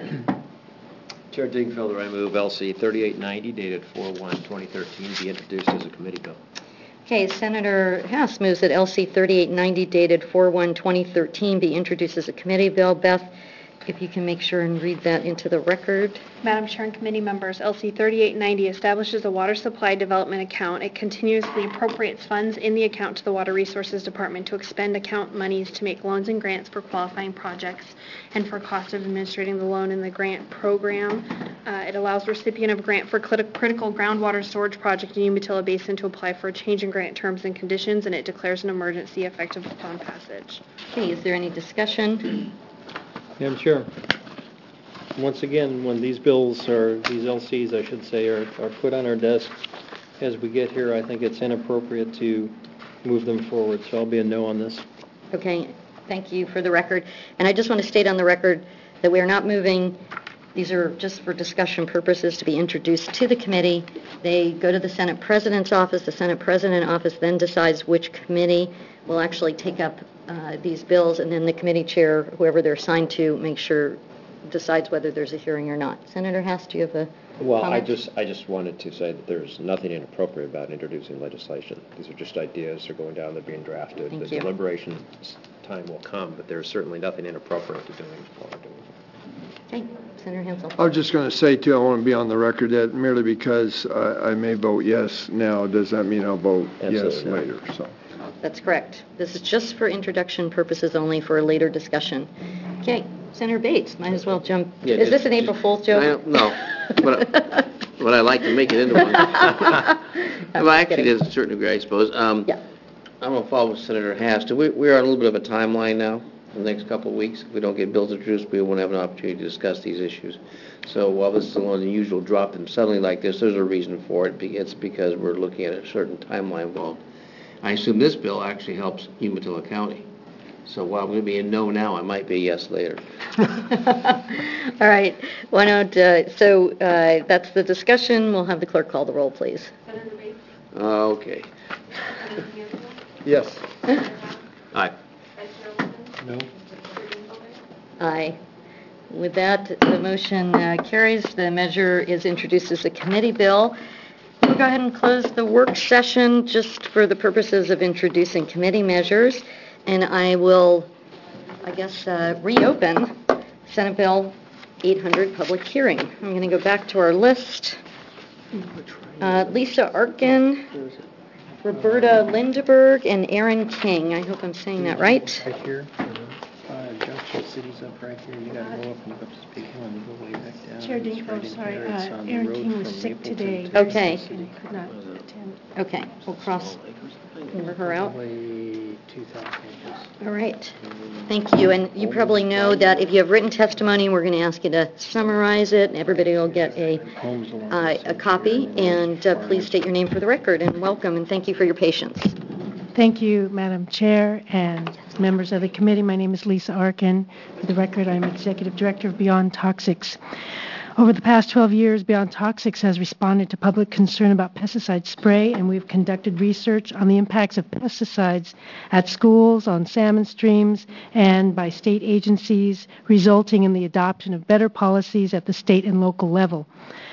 Chair Dingfelder, I move L C thirty-eight ninety dated four one twenty thirteen be introduced as a committee bill. Okay, Senator Hess moves that L C thirty-eight ninety dated four one twenty thirteen be introduced as a committee bill. Beth, if you can make sure and read that into the record. Madam Chair and committee members, L C thirty-eight ninety establishes a water supply development account. It continuously appropriates funds in the account to the Water Resources Department to expend account monies to make loans and grants for qualifying projects and for cost of administrating the loan in the grant program. Uh, it allows recipient of grant for crit- critical groundwater storage project in Umatilla Basin to apply for a change in grant terms and conditions, and it declares an emergency effective upon passage. Okay, is there any discussion? Madam Chair, once again, when these bills are, these L Cs, I should say, are, are put on our desk as we get here, I think it's inappropriate to move them forward, so I'll be a no on this. Okay, thank you for the record. And I just want to state on the record that we are not moving, these are just for discussion purposes to be introduced to the committee. They go to the Senate President's office. The Senate President office then decides which committee will actually take up uh, these bills, and then the committee chair, whoever they're assigned to, makes sure, decides whether there's a hearing or not. Senator Hess, do you have a Well, I comment? just, I just wanted to say that there's nothing inappropriate about introducing legislation. These are just ideas, they're going down, they're being drafted. Thank The you. deliberation time will come, but there's certainly nothing inappropriate to doing what we're doing. Okay, Senator Hansel. I was just going to say, too, I want to be on the record that merely because I I may vote yes now, does that mean I'll vote yes Absolutely not. later, so. That's correct. This is just for introduction purposes only, for a later discussion. Okay, Senator Bates, might as well jump. Yeah, Is just- this an April just- Fool's I joke? don't- No, but, but I like to make it into one. Well, actually, to a certain degree, I suppose. Um, Yeah. I'm going to follow with Senator Hast. We, we are on a little bit of a timeline now, in the next couple of weeks. If we don't get bills introduced, we won't have an opportunity to discuss these issues. So while this is an unusual drop them suddenly like this, there's a reason for it. It's because we're looking at a certain timeline involved. I assume this bill actually helps Umatilla County. So while I'm going to be a no now, I might be a yes later. All right, why don't, uh, so uh, that's the discussion. We'll have the clerk call the roll, please. Senator Bates? Okay. Senator Hansel? Yes. Aye. Vice Chair Wilson? No? Chair Dingfelder? Aye. With that, the motion uh, carries. The measure is introduced as a committee bill. We'll go ahead and close the work session just for the purposes of introducing committee measures, and I will, I guess, uh, reopen Senate Bill eight hundred public hearing. I'm going to go back to our list. Uh, Lisa Arkin, Roberta Lindeberg, and Aaron King. I hope I'm saying that right. Right here. Uh, Junction City's up right here. You gotta go up and go up to Speak Hill and you go way back down. Chair It's Dinko, right in sorry, here. It's uh, on the Aaron road King was from sick Mapleton today. to Okay. And could not attend. Okay, we'll cross number her out. Probably two thousand acres. All right. Thank you. And you probably know that if you have written testimony, we're going to ask you to summarize it, and everybody will get a Homes along uh, the a copy. And uh, please state your name for the record, and welcome, and thank you for your patience. Thank you, Madam Chair and members of the committee. My name is Lisa Arkin. For the record, I'm Executive Director of Beyond Toxics. Over the past twelve years, Beyond Toxics has responded to public concern about pesticide spray, and we've conducted research on the impacts of pesticides at schools, on salmon streams, and by state agencies, resulting in the adoption of better policies at the state and local level.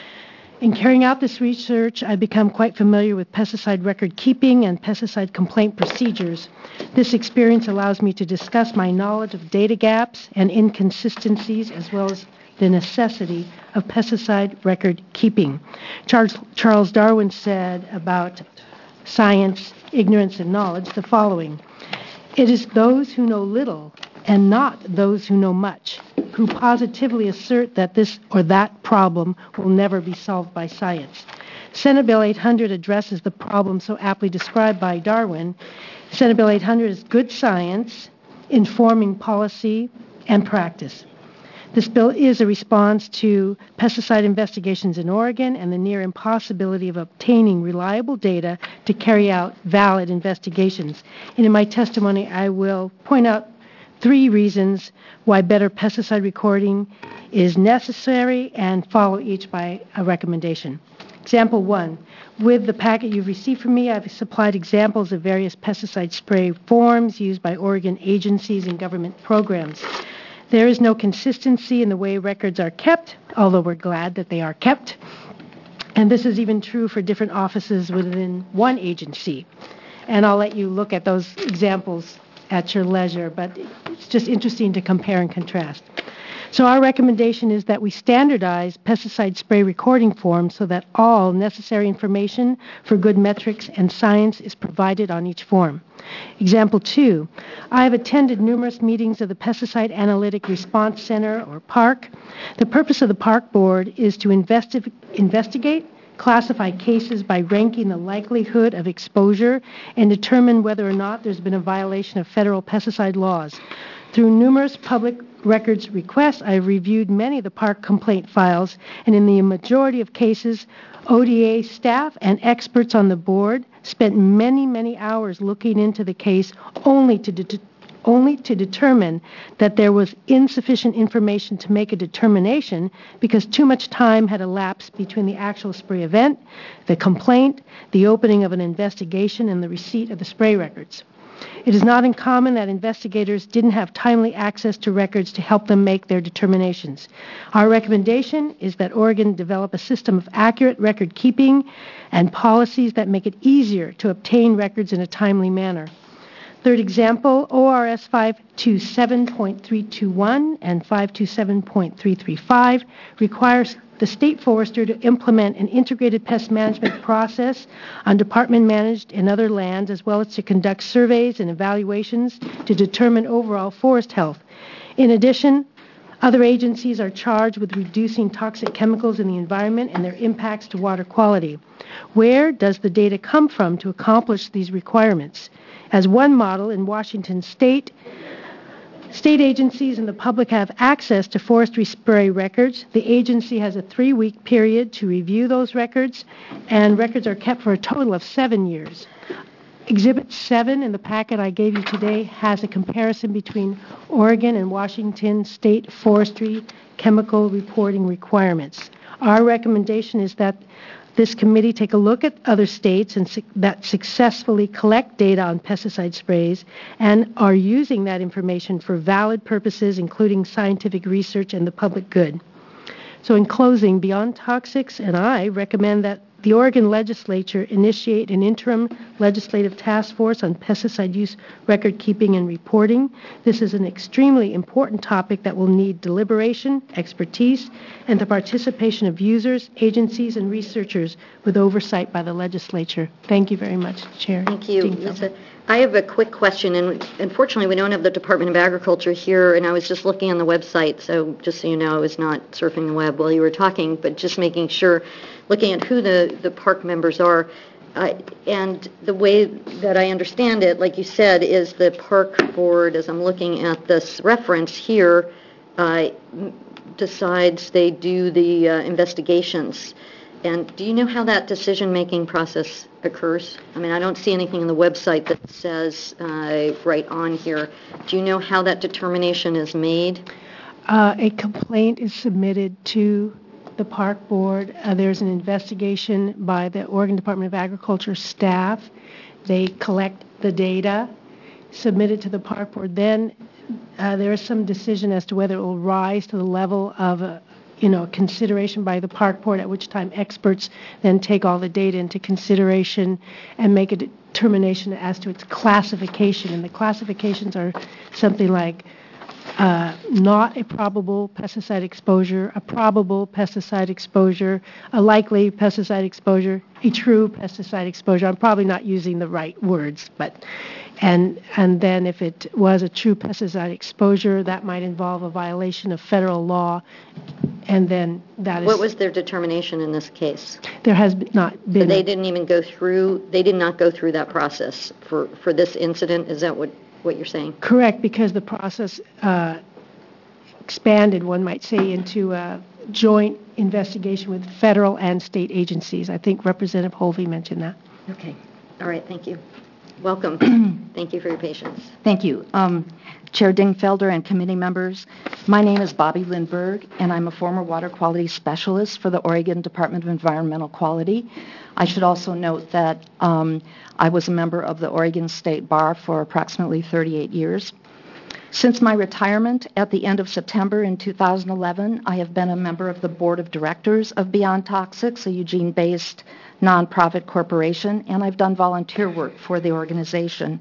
In carrying out this research, I've become quite familiar with pesticide record keeping and pesticide complaint procedures. This experience allows me to discuss my knowledge of data gaps and inconsistencies, as well as the necessity of pesticide record keeping. Charles, Charles Darwin said about science, ignorance, and knowledge the following: "It is those who know little and not those who know much who positively assert that this or that problem will never be solved by science." Senate Bill eight hundred addresses the problem so aptly described by Darwin. Senate Bill eight hundred is good science informing policy and practice. This bill is a response to pesticide investigations in Oregon and the near impossibility of obtaining reliable data to carry out valid investigations. And in my testimony, I will point out three reasons why better pesticide recording is necessary and follow each by a recommendation. Example one, with the packet you've received from me, I've supplied examples of various pesticide spray forms used by Oregon agencies and government programs. There is no consistency in the way records are kept, although we're glad that they are kept. And this is even true for different offices within one agency. And I'll let you look at those examples at your leisure, but it's just interesting to compare and contrast. So our recommendation is that we standardize pesticide spray recording forms so that all necessary information for good metrics and science is provided on each form. Example two, I have attended numerous meetings of the Pesticide Analytic Response Center, or PARC. The purpose of the PARC board is to investi- investigate, classify cases by ranking the likelihood of exposure, and determine whether or not there's been a violation of federal pesticide laws. Through numerous public records requests, I have reviewed many of the PARC complaint files, and in the majority of cases, O D A staff and experts on the board spent many, many hours looking into the case only to de- only to determine that there was insufficient information to make a determination because too much time had elapsed between the actual spray event, the complaint, the opening of an investigation, and the receipt of the spray records. It is not uncommon that investigators didn't have timely access to records to help them make their determinations. Our recommendation is that Oregon develop a system of accurate record keeping and policies that make it easier to obtain records in a timely manner. Third example, O R S five twenty-seven point three two one and five twenty-seven point three three five requires the state forester to implement an integrated pest management process on department-managed and other lands, as well as to conduct surveys and evaluations to determine overall forest health. In addition, other agencies are charged with reducing toxic chemicals in the environment and their impacts to water quality. Where does the data come from to accomplish these requirements? As one model, in Washington State, state agencies and the public have access to forestry spray records. The agency has a three-week period to review those records, and records are kept for a total of seven years. Exhibit seven in the packet I gave you today has a comparison between Oregon and Washington State forestry chemical reporting requirements. Our recommendation is that this committee take a look at other states and su- that successfully collect data on pesticide sprays and are using that information for valid purposes, including scientific research and the public good. So in closing, Beyond Toxics and I recommend that the Oregon legislature initiate an interim legislative task force on pesticide use record keeping and reporting. This is an extremely important topic that will need deliberation, expertise, and the participation of users, agencies, and researchers with oversight by the legislature. Thank you very much, Chair. Thank you, Lisa. I have a quick question, and unfortunately we don't have the Department of Agriculture here, and I was just looking on the website, so just so you know, I was not surfing the web while you were talking, but just making sure, looking at who the, the park members are, uh, and the way that I understand it, like you said, is the park board, as I'm looking at this reference here, uh, decides they do the uh, investigations. And do you know how that decision-making process occurs? I mean, I don't see anything on the website that says uh, right on here. Do you know how that determination is made? Uh, a complaint is submitted to the park board. Uh, there's an investigation by the Oregon Department of Agriculture staff. They collect the data, submit it to the park board. Then uh, there is some decision as to whether it will rise to the level of a you know, consideration by the park board, at which time experts then take all the data into consideration and make a determination as to its classification. And the classifications are something like uh, not a probable pesticide exposure, a probable pesticide exposure, a likely pesticide exposure, a true pesticide exposure. I'm probably not using the right words, but and and then if it was a true pesticide exposure, that might involve a violation of federal law, and then that is... What was their determination in this case? There has not been... So they didn't even go through, they did not go through that process for, for this incident? Is that what, what you're saying? Correct, because the process uh, expanded, one might say, into a joint investigation with federal and state agencies. I think Representative Holvey mentioned that. Okay. All right. Thank you. Welcome. Thank you for your patience. Thank you. Um, Chair Dingfelder and committee members, my name is Bobby Lindberg, and I'm a former water quality specialist for the Oregon Department of Environmental Quality. I should also note that um, I was a member of the Oregon State Bar for approximately thirty-eight years. Since my retirement at the end of September in two thousand eleven, I have been a member of the board of directors of Beyond Toxics, a Eugene-based nonprofit corporation, and I've done volunteer work for the organization.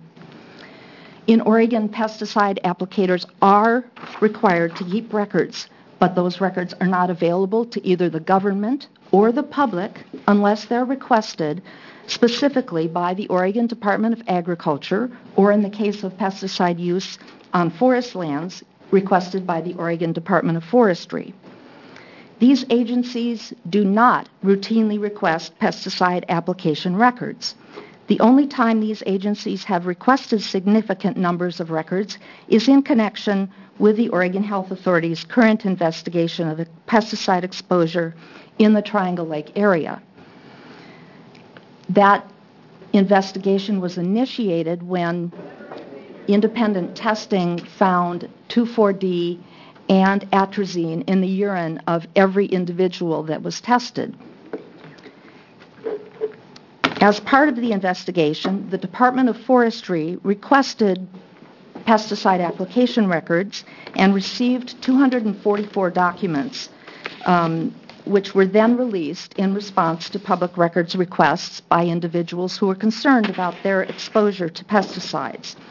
In Oregon, pesticide applicators are required to keep records, but those records are not available to either the government or the public unless they're requested specifically by the Oregon Department of Agriculture, or in the case of pesticide use on forest lands, requested by the Oregon Department of Forestry. These agencies do not routinely request pesticide application records. The only time these agencies have requested significant numbers of records is in connection with the Oregon Health Authority's current investigation of pesticide exposure in the Triangle Lake area. That investigation was initiated when independent testing found two four D and atrazine in the urine of every individual that was tested. As part of the investigation, the Department of Forestry requested pesticide application records and received two hundred forty-four documents, um, which were then released in response to public records requests by individuals who were concerned about their exposure to pesticides.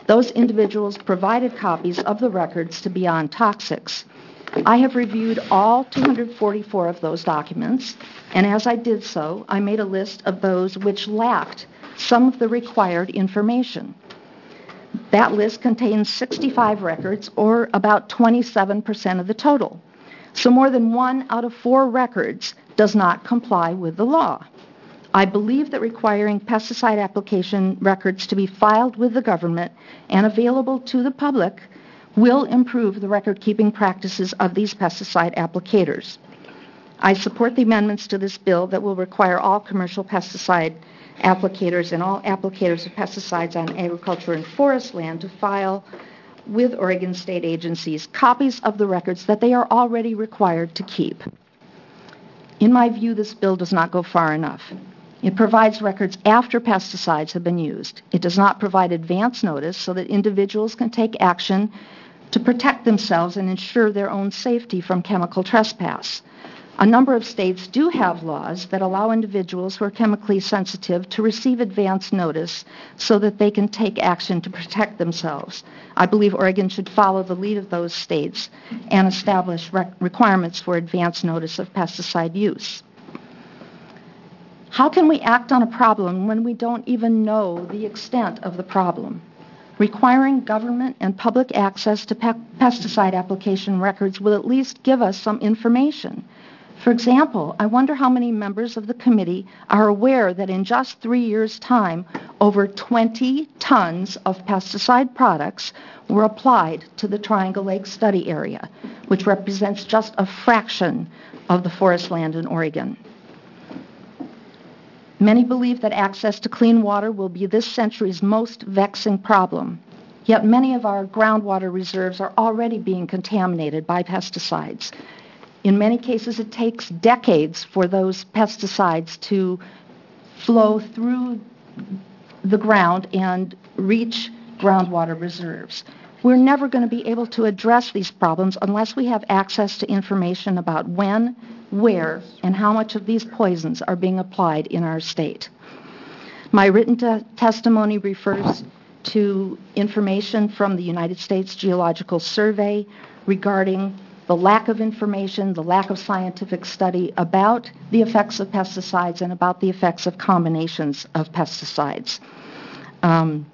Those individuals provided copies of the records to Beyond Toxics. I have reviewed all two hundred forty-four of those documents, and as I did so, I made a list of those which lacked some of the required information. That list contains sixty-five records, or about twenty-seven percent of the total. So more than one out of four records does not comply with the law. I believe that requiring pesticide application records to be filed with the government and available to the public will improve the record-keeping practices of these pesticide applicators. I support the amendments to this bill that will require all commercial pesticide applicators and all applicators of pesticides on agriculture and forest land to file with Oregon state agencies copies of the records that they are already required to keep. In my view, this bill does not go far enough. It provides records after pesticides have been used. It does not provide advance notice so that individuals can take action to protect themselves and ensure their own safety from chemical trespass. A number of states do have laws that allow individuals who are chemically sensitive to receive advance notice so that they can take action to protect themselves. I believe Oregon should follow the lead of those states and establish re- requirements for advance notice of pesticide use. How can we act on a problem when we don't even know the extent of the problem? Requiring government and public access to pe- pesticide application records will at least give us some information. For example, I wonder how many members of the committee are aware that in just three years' time, over twenty tons of pesticide products were applied to the Triangle Lake study area, which represents just a fraction of the forest land in Oregon. Many believe that access to clean water will be this century's most vexing problem. Yet many of our groundwater reserves are already being contaminated by pesticides. In many cases, it takes decades for those pesticides to flow through the ground and reach groundwater reserves. We're never going to be able to address these problems unless we have access to information about when, where, and how much of these poisons are being applied in our state. My written te- testimony refers to information from the United States Geological Survey regarding the lack of information, the lack of scientific study about the effects of pesticides and about the effects of combinations of pesticides. Um,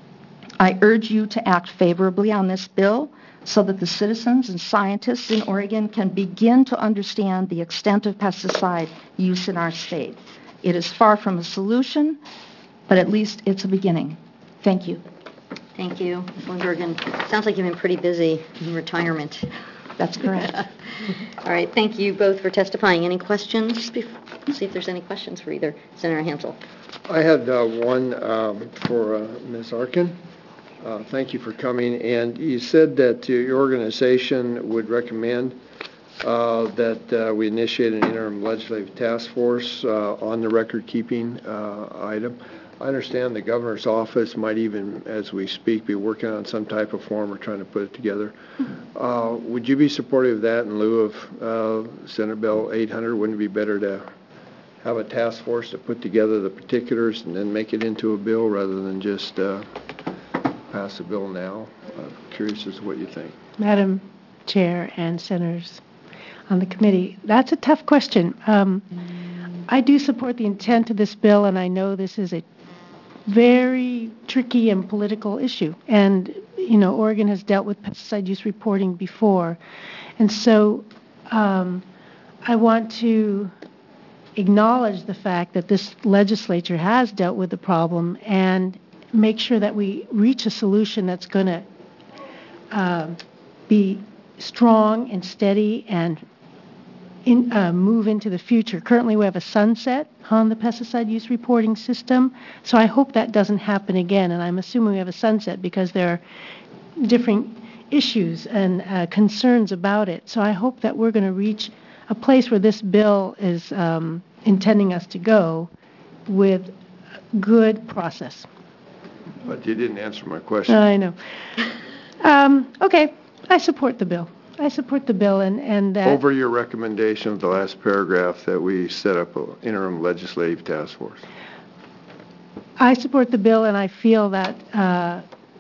I urge you to act favorably on this bill so that the citizens and scientists in Oregon can begin to understand the extent of pesticide use in our state. It is far from a solution, but at least it's a beginning. Thank you. Thank you, Miz Lindberg. And sounds like you've been pretty busy in retirement. That's correct. All right, thank you both for testifying. Any questions? Let's see if there's any questions for either Senator Hansel. I had uh, one um, for uh, Miz Arkin. Uh, thank you for coming. And you said that your organization would recommend uh, that uh, we initiate an interim legislative task force uh, on the record-keeping uh, item. I understand the governor's office might even, as we speak, be working on some type of form or trying to put it together. Uh, would you be supportive of that in lieu of uh, Senate Bill eight hundred? Wouldn't it be better to have a task force to put together the particulars and then make it into a bill rather than just uh, pass a bill now? I'm curious as to what you think. Madam Chair and Senators on the committee, that's a tough question. Um, I do support the intent of this bill, and I know this is a very tricky and political issue. And, you know, Oregon has dealt with pesticide use reporting before. And so um, I want to acknowledge the fact that this legislature has dealt with the problem and make sure that we reach a solution that's going to uh, be strong and steady and in, uh, move into the future. Currently, we have a sunset on the pesticide use reporting system, so I hope that doesn't happen again, and I'm assuming we have a sunset because there are different issues and uh, concerns about it. So I hope that we're going to reach a place where this bill is um, intending us to go with good process. But you didn't answer my question. I know. Um, okay, I support the bill. I support the bill, and, and that... Over your recommendation of the last paragraph that we set up an interim legislative task force. I support the bill, and I feel that uh,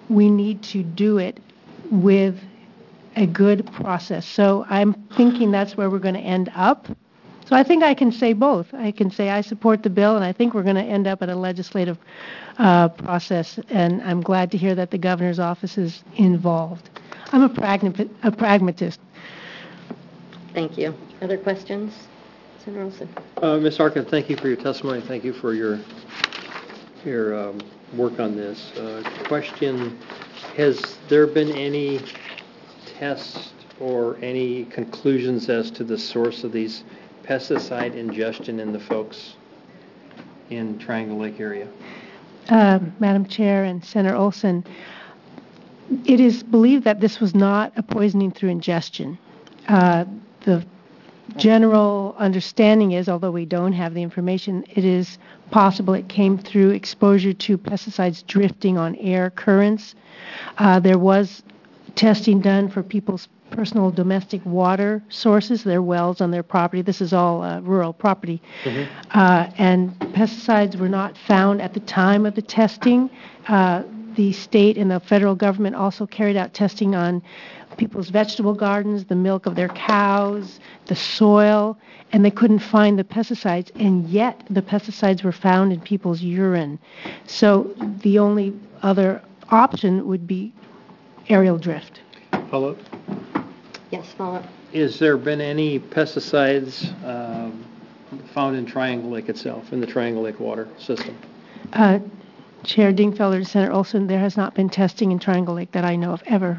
we need to do it with a good process. So I'm thinking that's where we're going to end up. So I think I can say both. I can say I support the bill, and I think we're going to end up at a legislative uh, process, and I'm glad to hear that the governor's office is involved. I'm a, pragma- a pragmatist. Thank you. Other questions? Senator Olson. Uh, Miz Arkin, thank you for your testimony. Thank you for your your um, work on this. Uh, question, has there been any tests or any conclusions as to the source of these pesticide ingestion in the folks in Triangle Lake area? Uh, Madam Chair and Senator Olson, it is believed that this was not a poisoning through ingestion. Uh, the general understanding is, although we don't have the information, it is possible it came through exposure to pesticides drifting on air currents. Uh, there was testing done for people's personal domestic water sources, their wells on their property. This is all uh, rural property. Mm-hmm. Uh, and pesticides were not found at the time of the testing. Uh, the state and the federal government also carried out testing on people's vegetable gardens, the milk of their cows, the soil, and they couldn't find the pesticides, and yet the pesticides were found in people's urine. So the only other option would be aerial drift. Follow-up? Yes, follow-up. Has there been any pesticides um, found in Triangle Lake itself, in the Triangle Lake water system? Uh, Chair Dingfelder and Senator Olson, there has not been testing in Triangle Lake that I know of ever.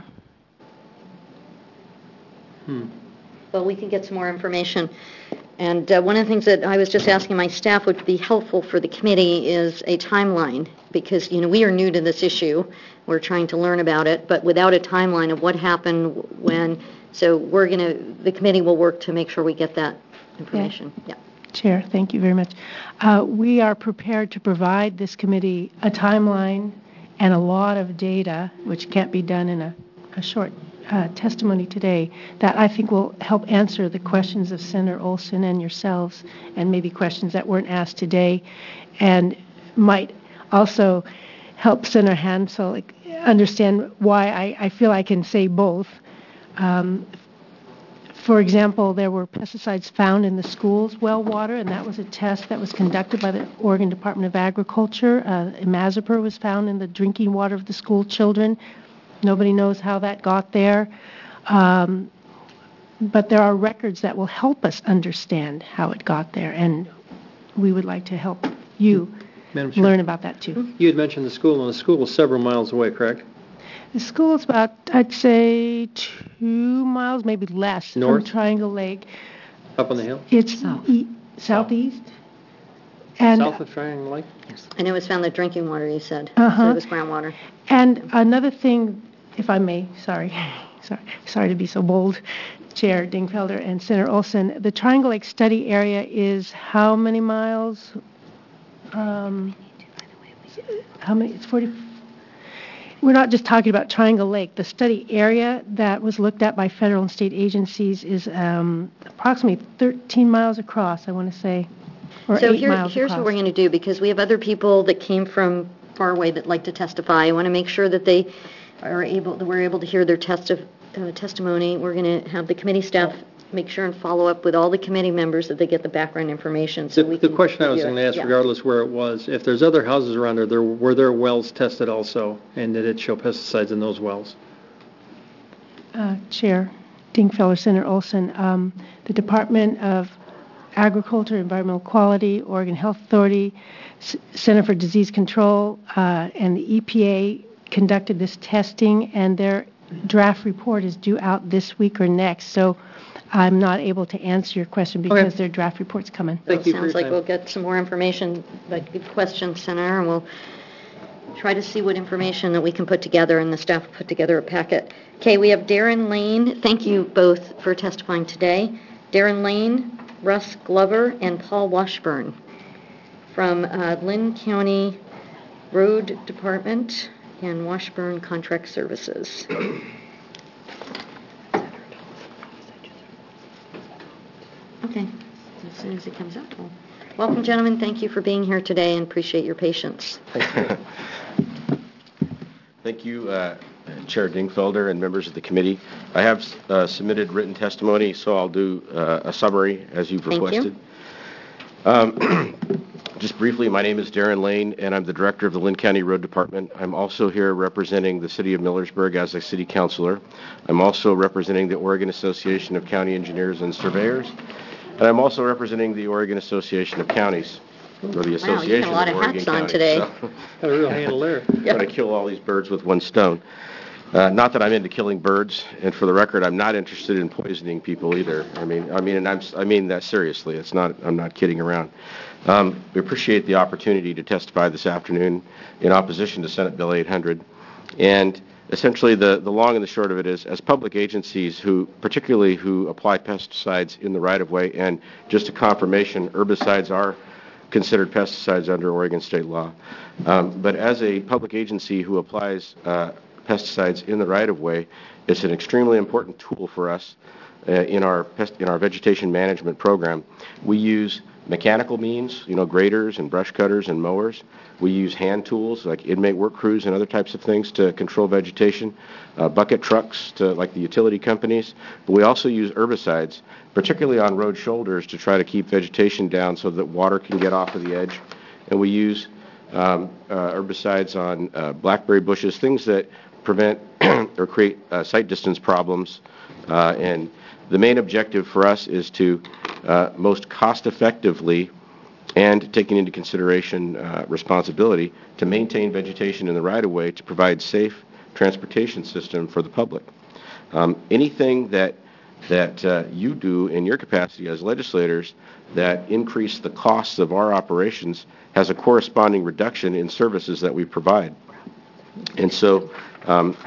Hmm. Well, we can get some more information. And uh, one of the things that I was just asking my staff would be helpful for the committee is a timeline, because, you know, we are new to this issue. We're trying to learn about it, but without a timeline of what happened when, so we're going to, the committee will work to make sure we get that information. Yeah. yeah. Chair, thank you very much. Uh, we are prepared to provide this committee a timeline and a lot of data, which can't be done in a, a short Uh, testimony today, that I think will help answer the questions of Senator Olson and yourselves, and maybe questions that weren't asked today, and might also help Senator Hansel understand why I, I feel I can say both. Um, for example, there were pesticides found in the school's well water, and that was a test that was conducted by the Oregon Department of Agriculture. Uh, imazapyr was found in the drinking water of the school children. Nobody knows how that got there. Um, but there are records that will help us understand how it got there, and we would like to help you learn about that too. You had mentioned the school, and the school is several miles away, correct? The school is about, I'd say, two miles, maybe less, north from Triangle Lake. Up on the hill? It's South. E- southeast. And south of Triangle Lake? Yes. And it was found that drinking water, you said. Uh-huh. So it was groundwater. And another thing, if I may, sorry, sorry, sorry to be so bold, Chair Dingfelder and Senator Olson, the Triangle Lake study area is how many miles? Um, how many? It's forty. We're not just talking about Triangle Lake. The study area that was looked at by federal and state agencies is um, approximately thirteen miles across, I want to say, or so eight here, miles here's across. what we're going to do, because we have other people that came from far away that like to testify. I want to make sure that they are able, that we're able to hear their testi- uh, testimony. We're going to have the committee staff make sure and follow up with all the committee members that they get the background information. So the, we the can question I was review going to it. ask, Yeah. regardless where it was, if there's other houses around there, there were there wells tested also, and did it show pesticides in those wells? Uh, Chair Dingfelder, Senator Olson, um, the Department of Agriculture, Environmental Quality, Oregon Health Authority, C- Center for Disease Control, uh, and the E P A conducted this testing, and their draft report is due out this week or next. So I'm not able to answer your question because Okay. their draft report's coming. Thank So you it for your sounds like time. we'll get some more information, but good question, Senator, and we'll try to see what information that we can put together, and the staff will put together a packet. Okay, we have Darren Lane. Thank you both for testifying today. Darren Lane, Russ Glover, and Paul Washburn from uh, Lynn County Road Department and Washburn Contract Services. Okay, as soon as it comes up. Well, welcome, gentlemen. Thank you for being here today and appreciate your patience. Thank Thank you, uh, Chair Dingfelder and members of the committee. I have uh, submitted written testimony, so I'll do uh, a summary as you've Thank requested. you. Um, just briefly, my name is Darren Lane, and I'm the director of the Lynn County Road Department. I'm also here representing the city of Millersburg as a city councilor. I'm also representing the Oregon Association of County Engineers and Surveyors, and I'm also representing the Oregon Association of Counties. Or the Wow, you Association got a lot of of Oregon hats on Counties. today. So, Got a real handle there. trying to kill all these birds with one stone. Uh, not that I'm into killing birds, and for the record, I'm not interested in poisoning people either. I mean, I mean, and I'm, I mean that seriously. It's not. I'm not kidding around. Um, we appreciate the opportunity to testify this afternoon in opposition to Senate Bill eight hundred, and essentially the the long and the short of it is, as public agencies who, particularly who apply pesticides in the right-of-way, and just a confirmation, herbicides are considered pesticides under Oregon state law. Um, but as a public agency who applies uh, pesticides in the right-of-way, it's an extremely important tool for us uh, in our pest, in our vegetation management program. We use mechanical means, you know, graders and brush cutters and mowers. We use hand tools like inmate work crews and other types of things to control vegetation, uh, bucket trucks to like the utility companies. But we also use herbicides, particularly on road shoulders, to try to keep vegetation down so that water can get off of the edge. And we use um, uh, herbicides on uh, blackberry bushes, things that prevent or create uh, sight distance problems. Uh, and the main objective for us is to uh, most cost effectively and taking into consideration uh, responsibility to maintain vegetation in the right-of-way to provide safe transportation system for the public. Um, anything that that uh, you do in your capacity as legislators that increase the costs of our operations has a corresponding reduction in services that we provide. And so um,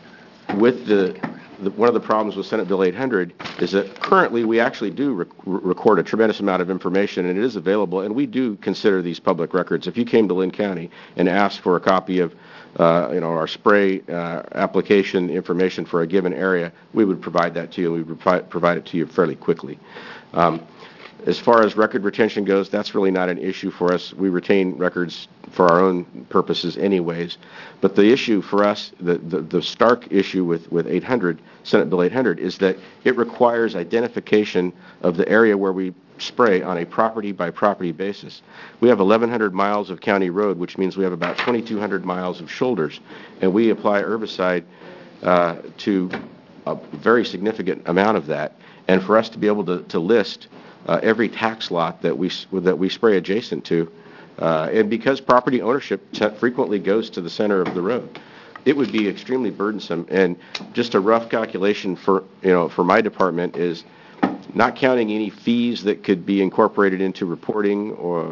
with the, the one of the problems with Senate Bill eight hundred is that currently we actually do rec record a tremendous amount of information, and it is available, and we do consider these public records. If you came to Lynn County and asked for a copy of Uh, you know, our spray uh, application information for a given area, we would provide that to you. We would provide, provide it to you fairly quickly. Um, as far as record retention goes, that's really not an issue for us. We retain records for our own purposes anyways. But the issue for us, the, the, the stark issue with, with eight hundred, Senate Bill eight hundred, is that it requires identification of the area where we spray on a property-by-property basis. We have eleven hundred miles of county road, which means we have about twenty-two hundred miles of shoulders, and we apply herbicide uh, to a very significant amount of that. And for us to be able to, to list uh, every tax lot that we that we spray adjacent to, uh, and because property ownership frequently goes to the center of the road, it would be extremely burdensome. And just a rough calculation for you know for my department is, not counting any fees that could be incorporated into reporting, or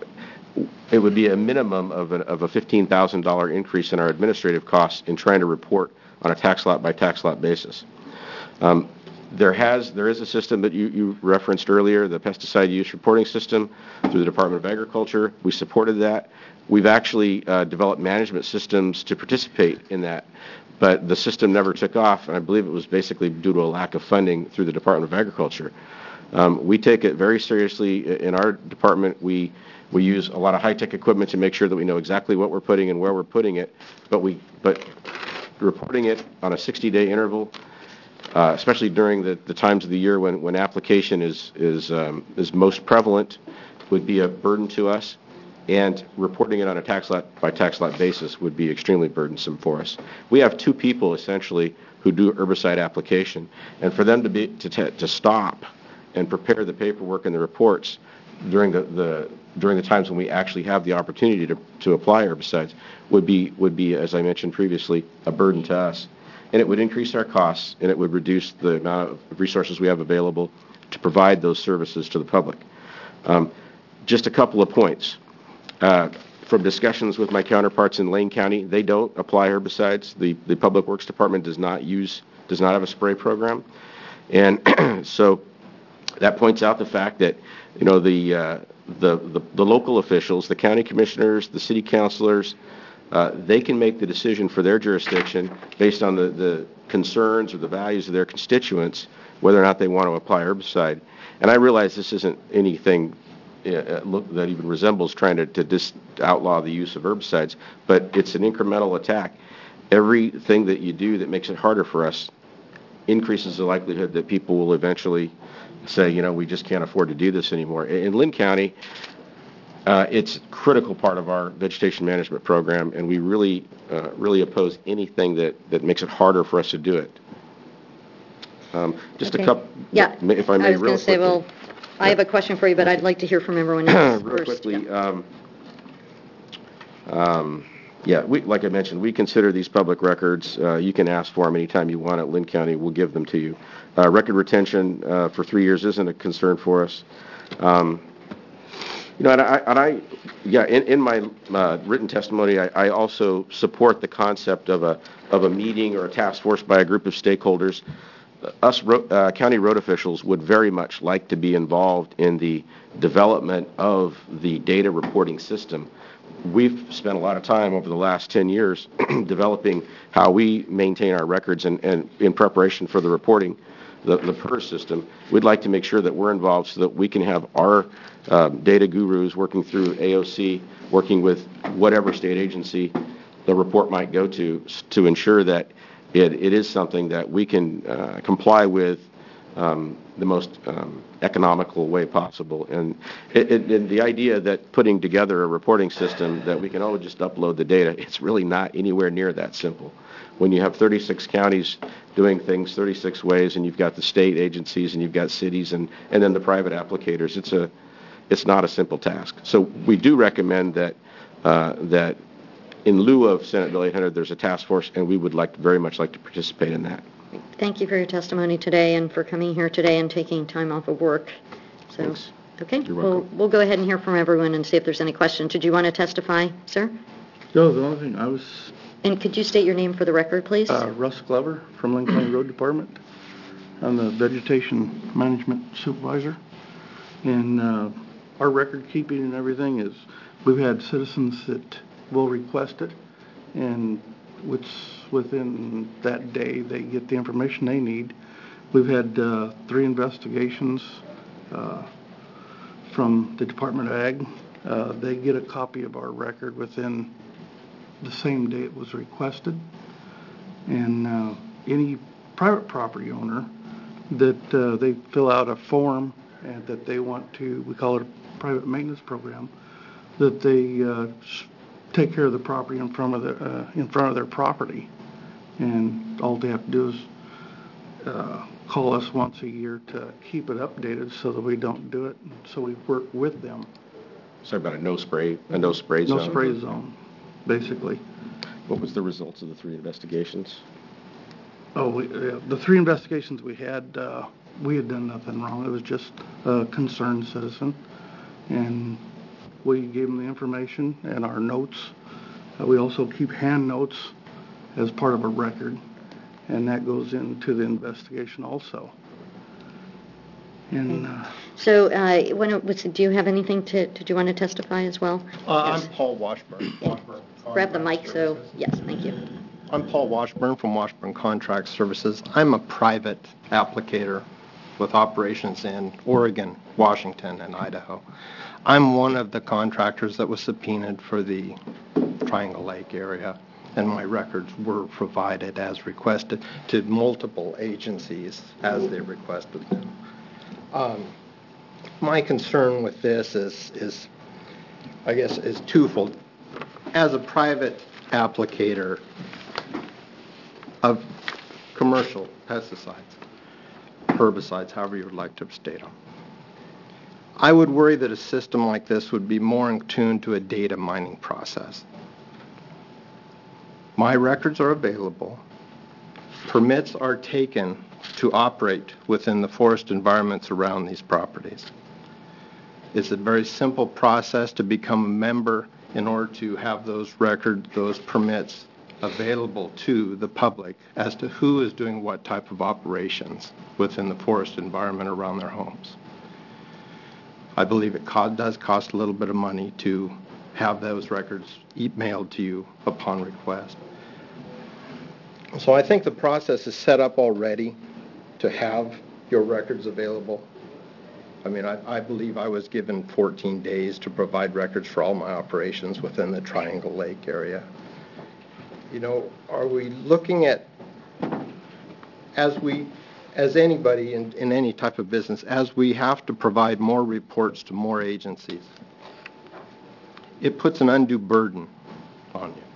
uh, it would be a minimum of, an, of a fifteen thousand dollar increase in our administrative costs in trying to report on a tax lot by tax lot basis. Um, there has there is a system that you, you referenced earlier, the pesticide use reporting system through the Department of Agriculture. We supported that. We've actually uh, developed management systems to participate in that. But the system never took off, and I believe it was basically due to a lack of funding through the Department of Agriculture. Um, we take it very seriously in our department. We we use a lot of high-tech equipment to make sure that we know exactly what we're putting and where we're putting it. But we but reporting it on a sixty day interval, uh, especially during the, the times of the year when when application is is um, is most prevalent, would be a burden to us. And reporting it on a tax lot by tax lot basis would be extremely burdensome for us. We have two people essentially who do herbicide application, and for them to be to to stop and prepare the paperwork and the reports during the, the during the times when we actually have the opportunity to to apply herbicides would be would be, as I mentioned previously, a burden to us, and it would increase our costs, and it would reduce the amount of resources we have available to provide those services to the public. Um, just a couple of points. Uh, from discussions with my counterparts in Lane County, they don't apply herbicides. The, the Public Works Department does not use, does not have a spray program. And so that points out the fact that, you know, the, uh, the, the, the local officials, the county commissioners, the city councilors, uh, they can make the decision for their jurisdiction based on the, the concerns or the values of their constituents, whether or not they want to apply herbicide. And I realize this isn't anything Uh, look, that even resembles trying to, to dis outlaw the use of herbicides, but it's an incremental attack. everything that you do that makes it harder for us increases the likelihood that people will eventually say, you know, we just can't afford to do this anymore. In Lynn County, uh, it's a critical part of our vegetation management program, and we really, uh, really oppose anything that, that makes it harder for us to do it. Um, just Okay. a couple, Yeah. if I may, I was real going to say, quickly. well, I have a question for you, but I'd like to hear from everyone else Real first. quickly, Yeah. um, um, yeah, we, like I mentioned, we consider these public records. Uh, you can ask for them anytime you want at Lynn County. We'll give them to you. Uh, record retention uh, for three years isn't a concern for us. Um, you know, and I, and I yeah, in, in my uh, written testimony, I, I also support the concept of a of a meeting or a task force by a group of stakeholders. Uh, us ro uh, county road officials would very much like to be involved in the development of the data reporting system. We've spent a lot of time over the last ten years developing how we maintain our records and, and in preparation for the reporting, the, the P E R S system. We'd like to make sure that we're involved so that we can have our um, data gurus working through A O C, working with whatever state agency the report might go to, to ensure that it, it is something that we can uh, comply with um, the most um, economical way possible. And, it, it, and the idea that putting together a reporting system that we can all just upload the data, it's really not anywhere near that simple. When you have thirty-six counties doing things thirty-six ways, and you've got the state agencies, and you've got cities, and, and then the private applicators, it's a it's not a simple task. So we do recommend that uh, that in lieu of Senate Bill eight hundred, there's a task force, and we would like to, very much like to participate in that. Thank you for your testimony today and for coming here today and taking time off of work. So, Thanks. okay, You're we'll, welcome. we'll go ahead and hear from everyone and see if there's any questions. Did you want to testify, sir? No, the only thing, I was And could you state your name for the record, please? uh, Russ Glover from Lynn County Road Department. I'm the Vegetation Management Supervisor. And uh, our record keeping and everything is, we've had citizens that will request it, and which within that day they get the information they need. We've had uh, three investigations uh, from the Department of Ag. Uh, they get a copy of our record within the same day it was requested. And uh, any private property owner that uh, they fill out a form and that they want to, we call it a private maintenance program, that they uh, take care of the property in front of the, uh, in front of their property. And all they have to do is uh, call us once a year to keep it updated so that we don't do it. So we work with them. Sorry about a no spray, a no spray zone. No spray zone, basically. What was the results of the three investigations? Oh, we, uh, the three investigations we had, uh, we had done nothing wrong. It was just a concerned citizen. And we gave them the information and our notes. Uh, we also keep hand notes as part of a record, and that goes into the investigation also. And uh, So, uh, when it was, do you have anything to, did you want to testify as well? Uh, Yes. I'm Paul Washburn. Washburn Grab the Contract mic, so, Services. yes, thank you. I'm Paul Washburn from Washburn Contract Services. I'm a private applicator with operations in Oregon, Washington, and Idaho. I'm one of the contractors that was subpoenaed for the Triangle Lake area, and my records were provided as requested to multiple agencies as they requested them. Um, my concern with this is, is, I guess, is twofold. As a private applicator of commercial pesticides, herbicides, however you would like to state them, I would worry that a system like this would be more in tune to a data mining process. My records are available. Permits are taken to operate within the forest environments around these properties. It's a very simple process to become a member in order to have those records, those permits available to the public as to who is doing what type of operations within the forest environment around their homes. I believe it co- does cost a little bit of money to have those records emailed to you upon request. So I think the process is set up already to have your records available. I mean, I, I believe I was given fourteen days to provide records for all my operations within the Triangle Lake area. you know, are we looking at, as we, as anybody in, in any type of business, as we have to provide more reports to more agencies, it puts an undue burden on you.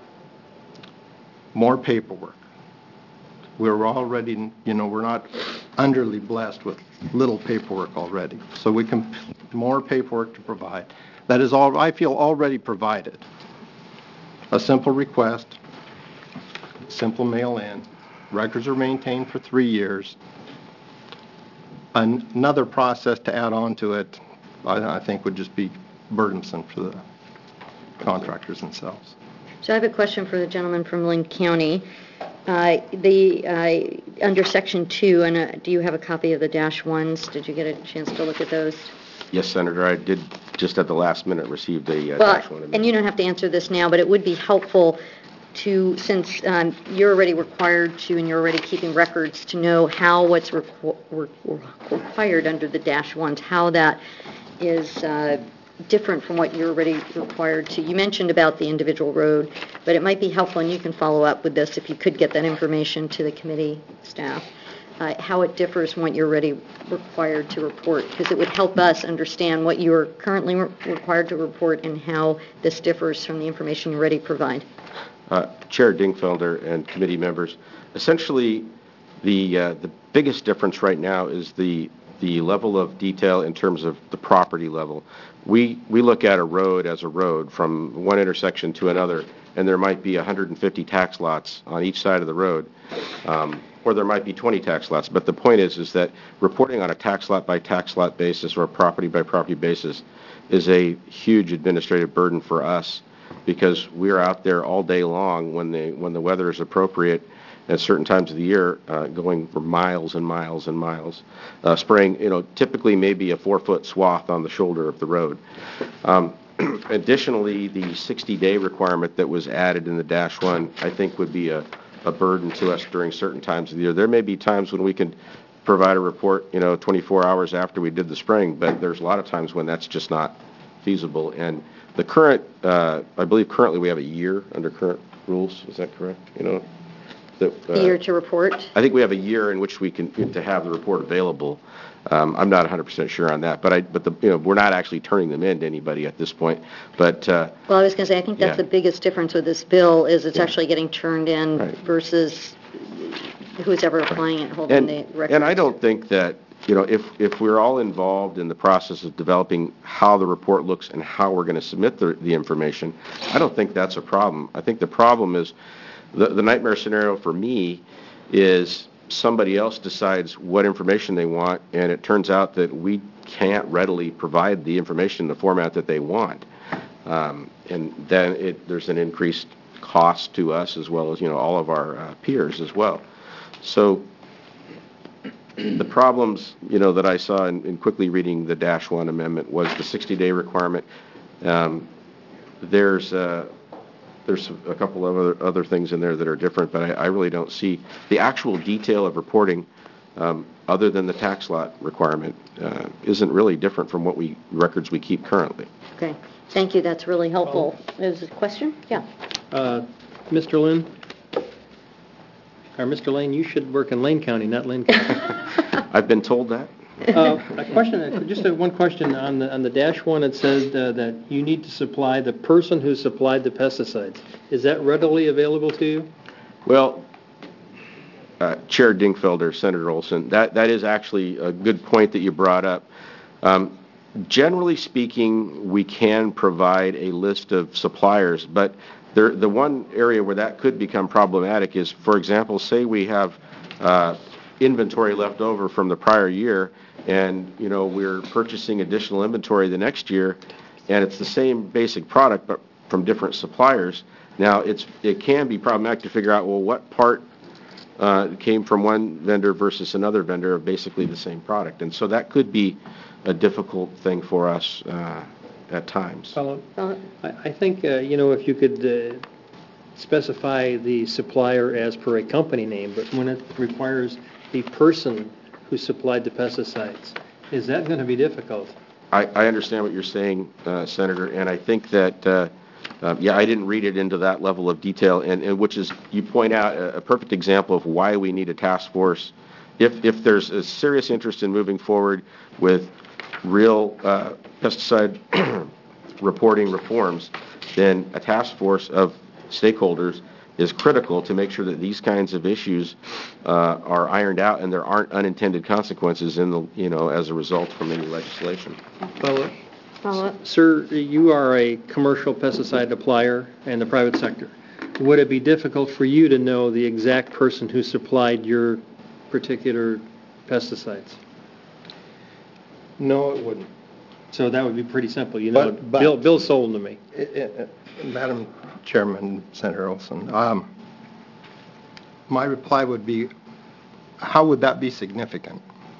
More paperwork. We're already, you know, we're not underly blessed with little paperwork already. So we can, more paperwork to provide. That is all, I feel, already provided. A simple request, simple mail in, records are maintained for three years. An- Another process to add on to it, I, I think would just be burdensome for the contractors themselves. So I have a question for the gentleman from Lynn County. Uh, the uh, under section two, and uh, do you have a copy of the dash ones? Did you get a chance to look at those? Yes, Senator, I did just at the last minute received a uh, Well, dash one. and you don't have to answer this now, but it would be helpful to, since um, you're already required to, and you're already keeping records, to know how what's requ- re- required under the dash ones, how that is uh, different from what you're already required to. You mentioned about the individual road, but it might be helpful, and you can follow up with this if you could get that information to the committee staff, uh, how it differs from what you're already required to report, because it would help us understand what you're currently re- required to report and how this differs from the information you already provide. Uh, Chair Dingfelder and committee members, essentially the uh, the biggest difference right now is the the level of detail in terms of the property level. We we look at a road as a road from one intersection to another, and there might be one hundred fifty tax lots on each side of the road, um, or there might be twenty tax lots. But the point is, is that reporting on a tax lot by tax lot basis or a property by property basis is a huge administrative burden for us, because we're out there all day long when the when the weather is appropriate at certain times of the year, uh, going for miles and miles and miles, uh, spraying, you know, typically maybe a four-foot swath on the shoulder of the road. Um, additionally, the sixty-day requirement that was added in the dash one, I think, would be a, a burden to us during certain times of the year. There may be times when we can provide a report, you know, twenty-four hours after we did the spraying, but there's a lot of times when that's just not feasible. And the current, uh, I believe currently we have a year under current rules. Is that correct? You know, that, uh, A year to report? I think we have a year in which we can to have the report available. Um, I'm not one hundred percent sure on that, but I, but the, you know, we're not actually turning them in to anybody at this point. But uh, Well, I was going to say, I think that's yeah. the biggest difference with this bill is it's Yeah. actually getting turned in Right. versus who's ever applying it, holding and, the records. and I don't think that, you know, if, if we're all involved in the process of developing how the report looks and how we're going to submit the, the information, I don't think that's a problem. I think the problem is, the, the nightmare scenario for me is somebody else decides what information they want, and it turns out that we can't readily provide the information in the format that they want. Um, and then it, there's an increased cost to us as well as, you know, all of our uh, peers as well. So the problems, you know, that I saw in, in quickly reading the dash one amendment was the sixty-day requirement. Um, there's uh, there's a couple of other, other things in there that are different, but I, I really don't see the actual detail of reporting, um, other than the tax lot requirement, uh, isn't really different from what we records we keep currently. Okay, thank you, that's really helpful. Is there a question? Yeah. Uh, Mister Lynn, or Mister Lane, you should work in Lane County, not Lynn County. I've been told that. Uh, a question, just a, one question on the on the dash one. It says uh, that you need to supply the person who supplied the pesticides. Is that readily available to you? Well, uh, Chair Dingfelder, Senator Olson, that that is actually a good point that you brought up. Um, generally speaking, we can provide a list of suppliers, but there, the one area where that could become problematic is, for example, say we have uh, inventory left over from the prior year, and you know we're purchasing additional inventory the next year, and it's the same basic product but from different suppliers. Now it's it can be problematic to figure out, well, what part uh, came from one vendor versus another vendor of basically the same product, and so that could be a difficult thing for us uh, at times. Follow. I, I think uh, you know if you could uh, specify the supplier as per a company name, but when it requires the person who supplied the pesticides, is that going to be difficult? I, I understand what you're saying, uh, Senator, and I think that uh, uh, yeah, I didn't read it into that level of detail, and, and which is, you point out a, a perfect example of why we need a task force. If, if there's a serious interest in moving forward with real uh, pesticide reporting reforms, then a task force of stakeholders is critical to make sure that these kinds of issues uh, are ironed out and there aren't unintended consequences in the, you know, as a result from any legislation. Follow-up? Follow-up? Sir, you are a commercial pesticide applier in the private sector. Would it be difficult for you to know the exact person who supplied your particular pesticides? No, it wouldn't. So that would be pretty simple. You know, But- but- Bill, Bill sold them to me. It- it- Madam Chairman, Senator Olson, um, my reply would be, how would that be significant?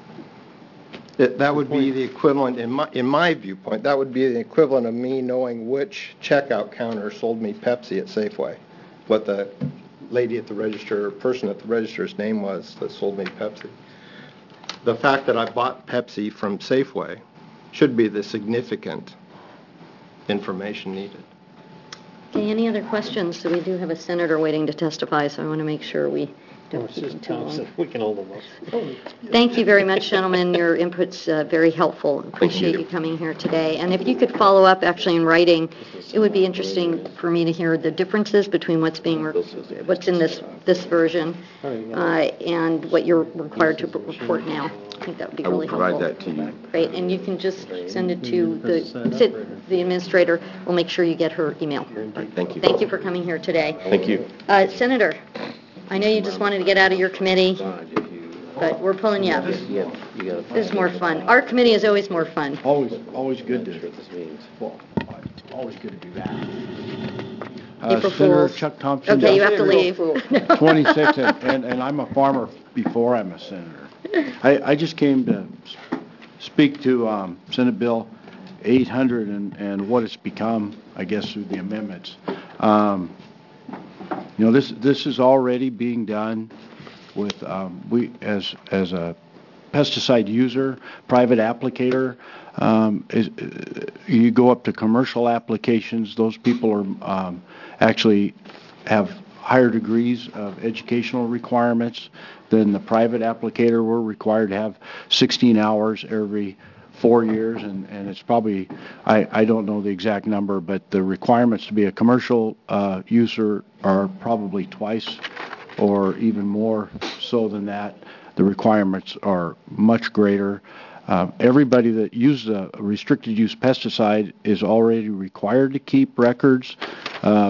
It, that would be the equivalent, in my, in my viewpoint, that would be the equivalent of me knowing which checkout counter sold me Pepsi at Safeway, what the lady at the register, or person at the register's name was that sold me Pepsi. The fact that I bought Pepsi from Safeway should be the significant information needed. Okay, any other questions? So we do have a senator waiting to testify, so I want to make sure we don't keep him too long. We can hold them up. Thank you very much, gentlemen. Your input's uh, very helpful. Appreciate you coming here today. And if you could follow up actually in writing, it would be interesting for me to hear the differences between what's being, re- what's in this, this version uh, and what you're required to report now. I think that would be I will really provide helpful. that to you. Great, and you can just send it to the, sit- the administrator. We'll make sure you get her email. Thank you. Thank you for coming here today. Thank you. Uh, Senator, I know you just wanted to get out of your committee, but we're pulling you up. This is more fun. Our committee is always more fun. Always, always good to, well, always good to do that. Uh, April Senator Fools. Chuck Thompson. Okay, you have to leave. twenty-six, and, and, and I'm a farmer before I'm a senator. I, I just came to s- speak to um, Senate Bill eight hundred and, and what it's become, I guess, through the amendments. Um, you know, this this is already being done with um, we as as a pesticide user, private applicator. Um, is, uh, you go up to commercial applications; those people are um, actually have higher degrees of educational requirements than the private applicator. We're required to have sixteen hours every four years, and, and it's probably, I, I don't know the exact number, but the requirements to be a commercial uh, user are probably twice or even more so than that. The requirements are much greater. Uh, everybody that uses a restricted use pesticide is already required to keep records. Uh,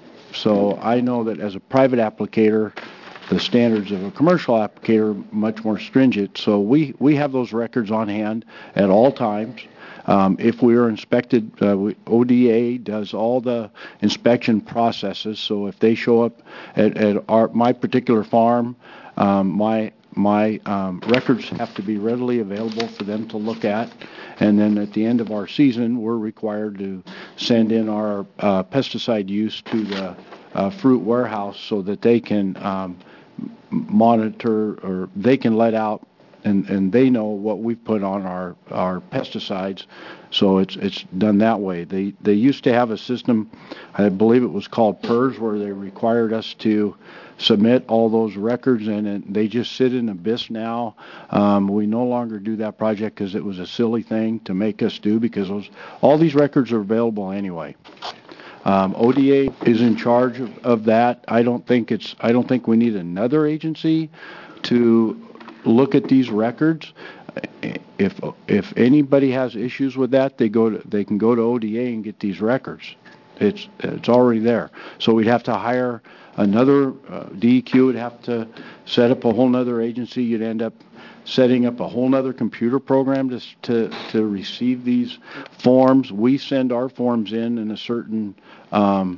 so I know that as a private applicator, the standards of a commercial applicator are much more stringent. So we, we have those records on hand at all times. Um, if we are inspected, uh, we, O D A does all the inspection processes. So if they show up at, at our, my particular farm, um, my my um, records have to be readily available for them to look at. And then at the end of our season, we're required to send in our uh, pesticide use to the uh, fruit warehouse so that they can um, monitor, or they can let out, and, and they know what we've put on our, our pesticides. So it's it's done that way. They they used to have a system, I believe it was called PERS, where they required us to submit all those records, and it, they just sit in abyss now. Um, we no longer do that project because it was a silly thing to make us do, because those, all these records are available anyway. Um, O D A is in charge of, of that. I don't think it's. I don't think we need another agency to look at these records. If if anybody has issues with that, they go to they can go to O D A and get these records. It's it's already there. So we'd have to hire another uh, D E Q would have to set up a whole nother agency. You'd end up setting up a whole nother computer program to to to receive these forms. We send our forms in in a certain um,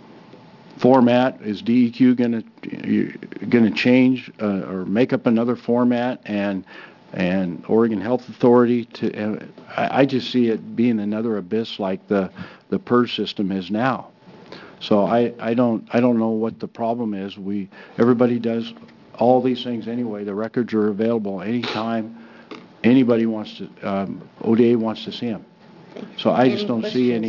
format. Is D E Q going to going to change uh, or make up another format? And and Oregon Health Authority to uh, I, I just see it being another abyss like the the PERS system is now. So I, I don't I don't know what the problem is. We everybody does all these things anyway. The records are available anytime anybody wants to. Um, O D A wants to see them. So I just don't see any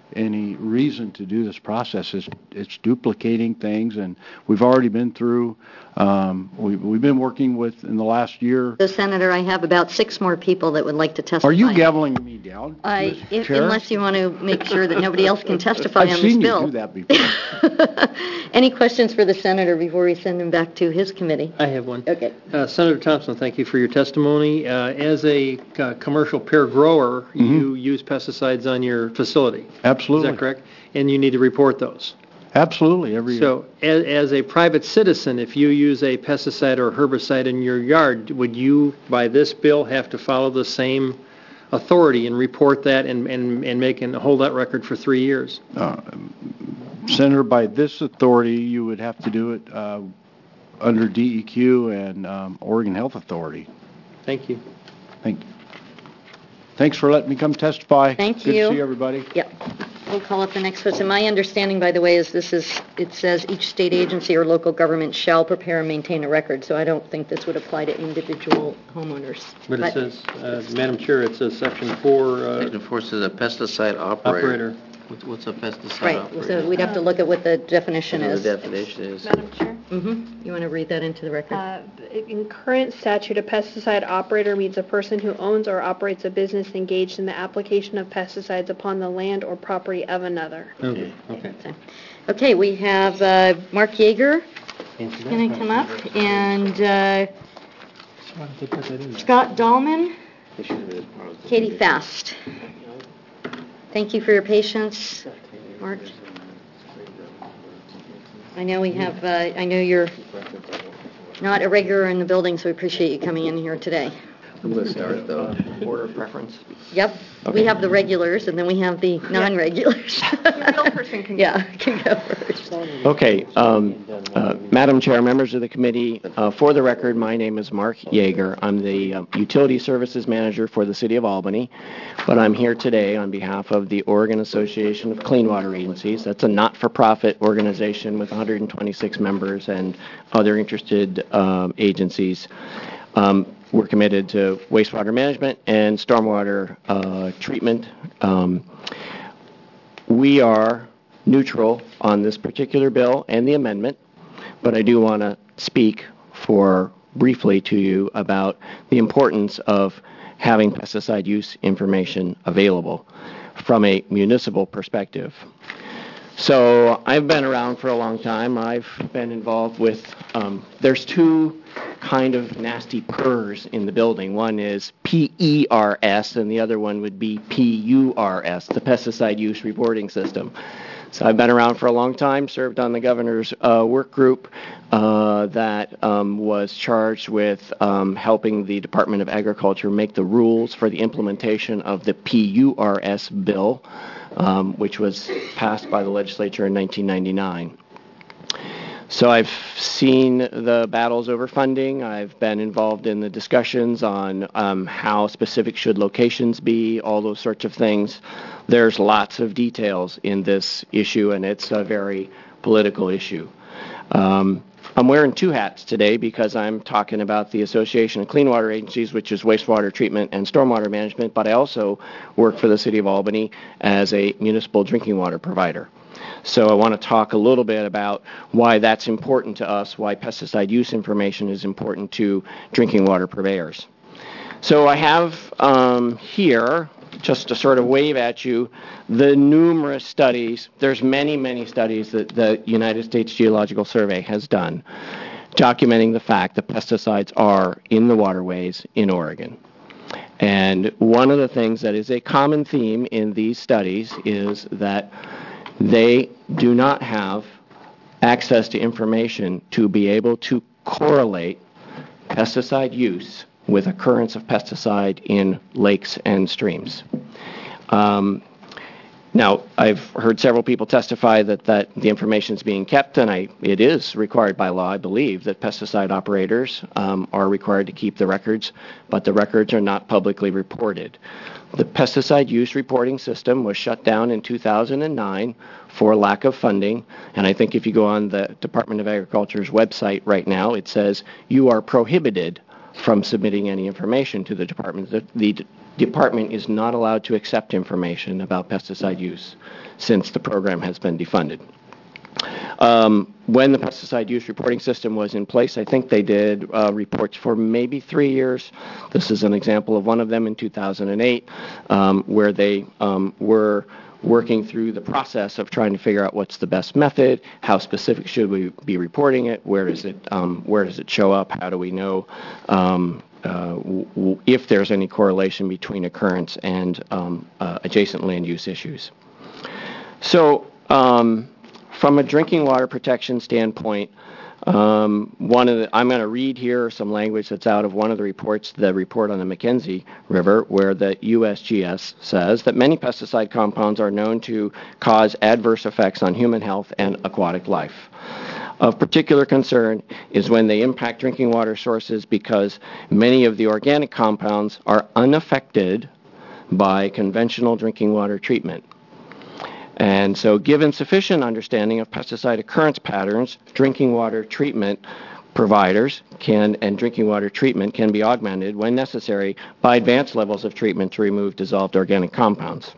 any reason to do this process. It's, it's duplicating things, and we've already been through, um, we, we've been working with, in the last year. So, Senator, I have about six more people that would like to testify. Are you gaveling me down, I, Mister if, Chair? unless you want to make sure that nobody else can testify I've on seen this bill. you do that before. Any questions for the Senator before we send him back to his committee? I have one. Okay. Uh, Senator Thompson, thank you for your testimony. Uh, as a uh, commercial pear grower, Mm-hmm. you use pesticides on your facility. Absolutely. Is that correct? And you need to report those. Absolutely, every year. So, as, as a private citizen, if you use a pesticide or herbicide in your yard, would you, by this bill, have to follow the same authority and report that and, and, and make and hold that record for three years? Uh, Senator, by this authority, you would have to do it uh, under D E Q and um, Oregon Health Authority. Thank you. Thank you. Thanks for letting me come testify. Thank Good you. to see everybody. Yep. We'll call up the next person. My understanding, by the way, is this is, it says each state agency or local government shall prepare and maintain a record, so I don't think this would apply to individual homeowners. But it says, uh, Madam Chair, it says section four. Uh, Section four says a pesticide operator. Operator. What's, what's a pesticide Right, operator? so we'd have to look at what the definition What is. the definition is. Madam Chair? Mm-hmm. You want to read that into the record? Uh, In current statute, a pesticide operator means a person who owns or operates a business engaged in the application of pesticides upon the land or property of another. Okay, okay. Okay, we have uh, Mark Yeager going to come up, and uh, Scott Dahlman, Katie Fast. Thank you for your patience, Mark. I know we have, uh, I know you're not a regular in the building, so we appreciate you coming in here today. I'm going to start, though. Order of preference. Yep, we have the regulars, and then we have the non-regulars. The real person can go. Yeah, can go first. Okay, um, uh, Madam Chair, members of the committee, uh, for the record, my name is Mark Yeager. I'm the uh, Utility Services Manager for the City of Albany, but I'm here today on behalf of the Oregon Association of Clean Water Agencies. That's a not-for-profit organization with one hundred twenty-six members and other interested um, agencies. Um, we're committed to wastewater management and stormwater uh, treatment. Um, we are neutral on this particular bill and the amendment, but I do want to speak for briefly to you about the importance of having pesticide use information available from a municipal perspective. So I've been around for a long time. I've been involved with, um, there's two kind of nasty purrs in the building. One is P E R S and the other one would be P U R S, the Pesticide Use Reporting System. So I've been around for a long time, served on the governor's uh, work group uh, that um, was charged with um, helping the Department of Agriculture make the rules for the implementation of the P U R S bill, um, which was passed by the legislature in nineteen ninety-nine. So I've seen the battles over funding. I've been involved in the discussions on um, how specific should locations be, all those sorts of things. There's lots of details in this issue, and it's a very political issue. Um, I'm wearing two hats today because I'm talking about the Association of Clean Water Agencies, which is wastewater treatment and stormwater management, but I also work for the City of Albany as a municipal drinking water provider. So I want to talk a little bit about why that's important to us, why pesticide use information is important to drinking water purveyors. So I have um, here, just to sort of wave at you, the numerous studies, there's many, many studies that the United States Geological Survey has done documenting the fact that pesticides are in the waterways in Oregon. And one of the things that is a common theme in these studies is that they do not have access to information to be able to correlate pesticide use with occurrence of pesticide in lakes and streams. Um, now, I've heard several people testify that, that the information is being kept, and I, it is required by law, I believe, that pesticide operators um, are required to keep the records, but the records are not publicly reported. The pesticide use reporting system was shut down in two thousand nine for lack of funding, and I think if you go on the Department of Agriculture's website right now, it says you are prohibited from submitting any information to the department. The, the d- department is not allowed to accept information about pesticide use since the program has been defunded. Um, when the pesticide use reporting system was in place, I think they did uh, reports for maybe three years. This is an example of one of them in two thousand eight, um, where they um, were working through the process of trying to figure out what's the best method, how specific should we be reporting it, where does it um, where does it show up, how do we know um, uh, w- w- if there's any correlation between occurrence and um, uh, adjacent land use issues. So. Um, From a drinking water protection standpoint, um, one of the, I'm going to read here some language that's out of one of the reports, the report on the Mackenzie River, where the U S G S says that many pesticide compounds are known to cause adverse effects on human health and aquatic life. Of particular concern is when they impact drinking water sources because many of the organic compounds are unaffected by conventional drinking water treatment. And so given sufficient understanding of pesticide occurrence patterns, drinking water treatment providers can and drinking water treatment can be augmented when necessary by advanced levels of treatment to remove dissolved organic compounds.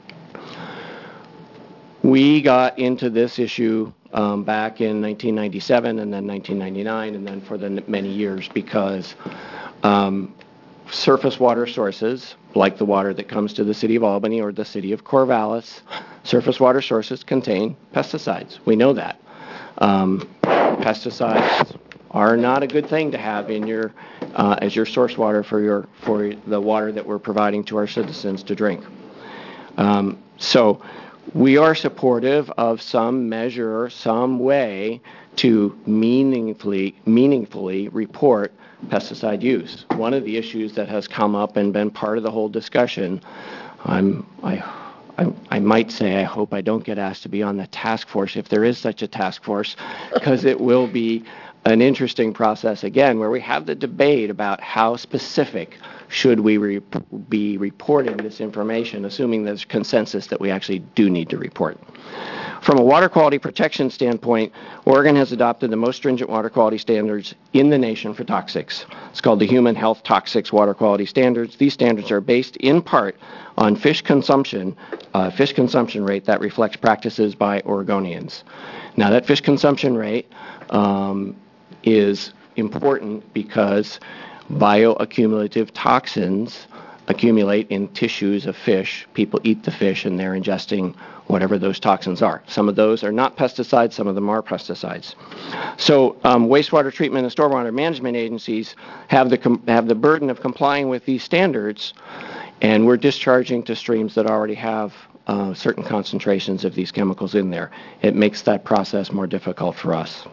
We got into this issue um, back in nineteen ninety-seven and then nineteen ninety-nine and then for the many years because um, surface water sources, like the water that comes to the city of Albany or the city of Corvallis, surface water sources contain pesticides. We know that. Um, pesticides are not a good thing to have in your uh, as your source water for your for the water that we're providing to our citizens to drink. Um, so we are supportive of some measure, some way to meaningfully meaningfully report pesticide use. One of the issues that has come up and been part of the whole discussion, I'm, I, I, I might say I hope I don't get asked to be on the task force, if there is such a task force, because it will be an interesting process again where we have the debate about how specific should we re- be reporting this information, assuming there's consensus that we actually do need to report. From a water quality protection standpoint, Oregon has adopted the most stringent water quality standards in the nation for toxics. It's called the Human Health Toxics Water Quality Standards. These standards are based in part on fish consumption, uh, fish consumption rate that reflects practices by Oregonians. Now, that fish consumption rate um, is important because bioaccumulative toxins accumulate in tissues of fish. People eat the fish and they're ingesting whatever those toxins are. Some of those are not pesticides, some of them are pesticides. So um, wastewater treatment and stormwater management agencies have the com- have the burden of complying with these standards, and we're discharging to streams that already have uh, certain concentrations of these chemicals in there. It makes that process more difficult for us.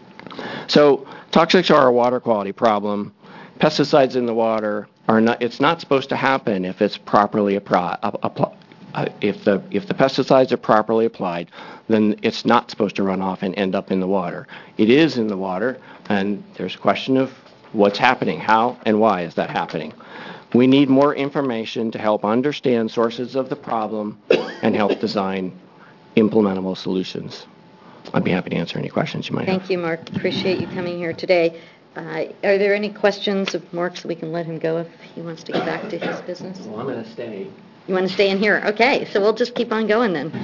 So toxics are a water quality problem. Pesticides in the water are not, it's not supposed to happen if it's properly appro- apply, uh, if the if the pesticides are properly applied, then it's not supposed to run off and end up in the water. It is in the water, and there's a question of what's happening, how and why is that happening. We need more information to help understand sources of the problem and help design implementable solutions. I'd be happy to answer any questions you might have. Thank you, Mark. Appreciate you coming here today. Uh, are there any questions of Mark so we can let him go if he wants to get back to his business? Well, I'm going to stay. You want to stay in here? Okay, so we'll just keep on going then.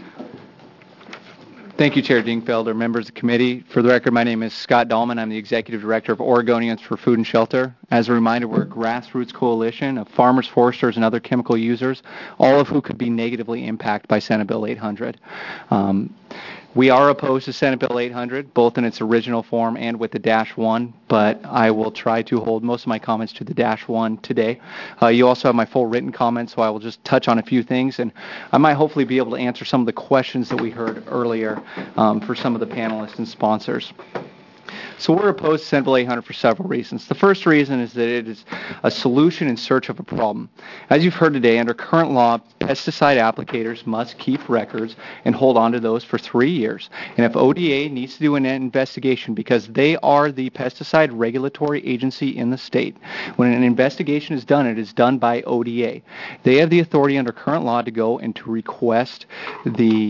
Thank you, Chair Dingfelder, members of the committee. For the record, my name is Scott Dahlman. I'm the Executive Director of Oregonians for Food and Shelter. As a reminder, we're a grassroots coalition of farmers, foresters, and other chemical users, all of who could be negatively impacted by Senate Bill eight hundred. Um, We are opposed to Senate Bill eight hundred, both in its original form and with the Dash one, but I will try to hold most of my comments to the Dash one today. Uh, you also have my full written comments, so I will just touch on a few things, and I might hopefully be able to answer some of the questions that we heard earlier um, for some of the panelists and sponsors. So we're opposed to Senate Bill eight hundred for several reasons. The first reason is that it is a solution in search of a problem. As you've heard today, under current law, pesticide applicators must keep records and hold on to those for three years. And if O D A needs to do an investigation, because they are the pesticide regulatory agency in the state, when an investigation is done, it is done by O D A. They have the authority under current law to go and to request the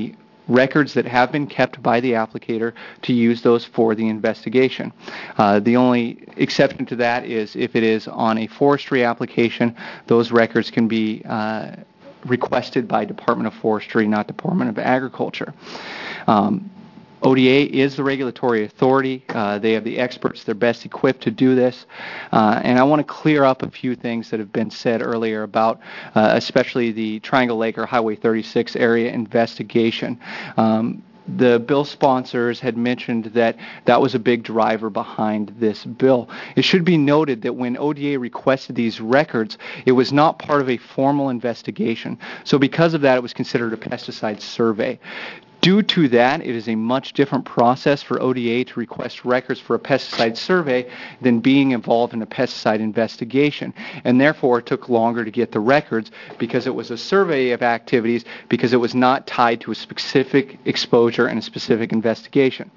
records that have been kept by the applicator to use those for the investigation. Uh, the only exception to that is if it is on a forestry application, those records can be uh, requested by Department of Forestry, not Department of Agriculture. Um, O D A is the regulatory authority. Uh, they have the experts. They're best equipped to do this. Uh, and I want to clear up a few things that have been said earlier about uh, especially the Triangle Lake or Highway thirty-six area investigation. Um, The bill sponsors had mentioned that that was a big driver behind this bill. It should be noted that when O D A requested these records, it was not part of a formal investigation. So because of that, it was considered a pesticide survey. Due to that, it is a much different process for O D A to request records for a pesticide survey than being involved in a pesticide investigation. And therefore, it took longer to get the records because it was a survey of activities because it was not tied to a specific exposure and a specific investigation.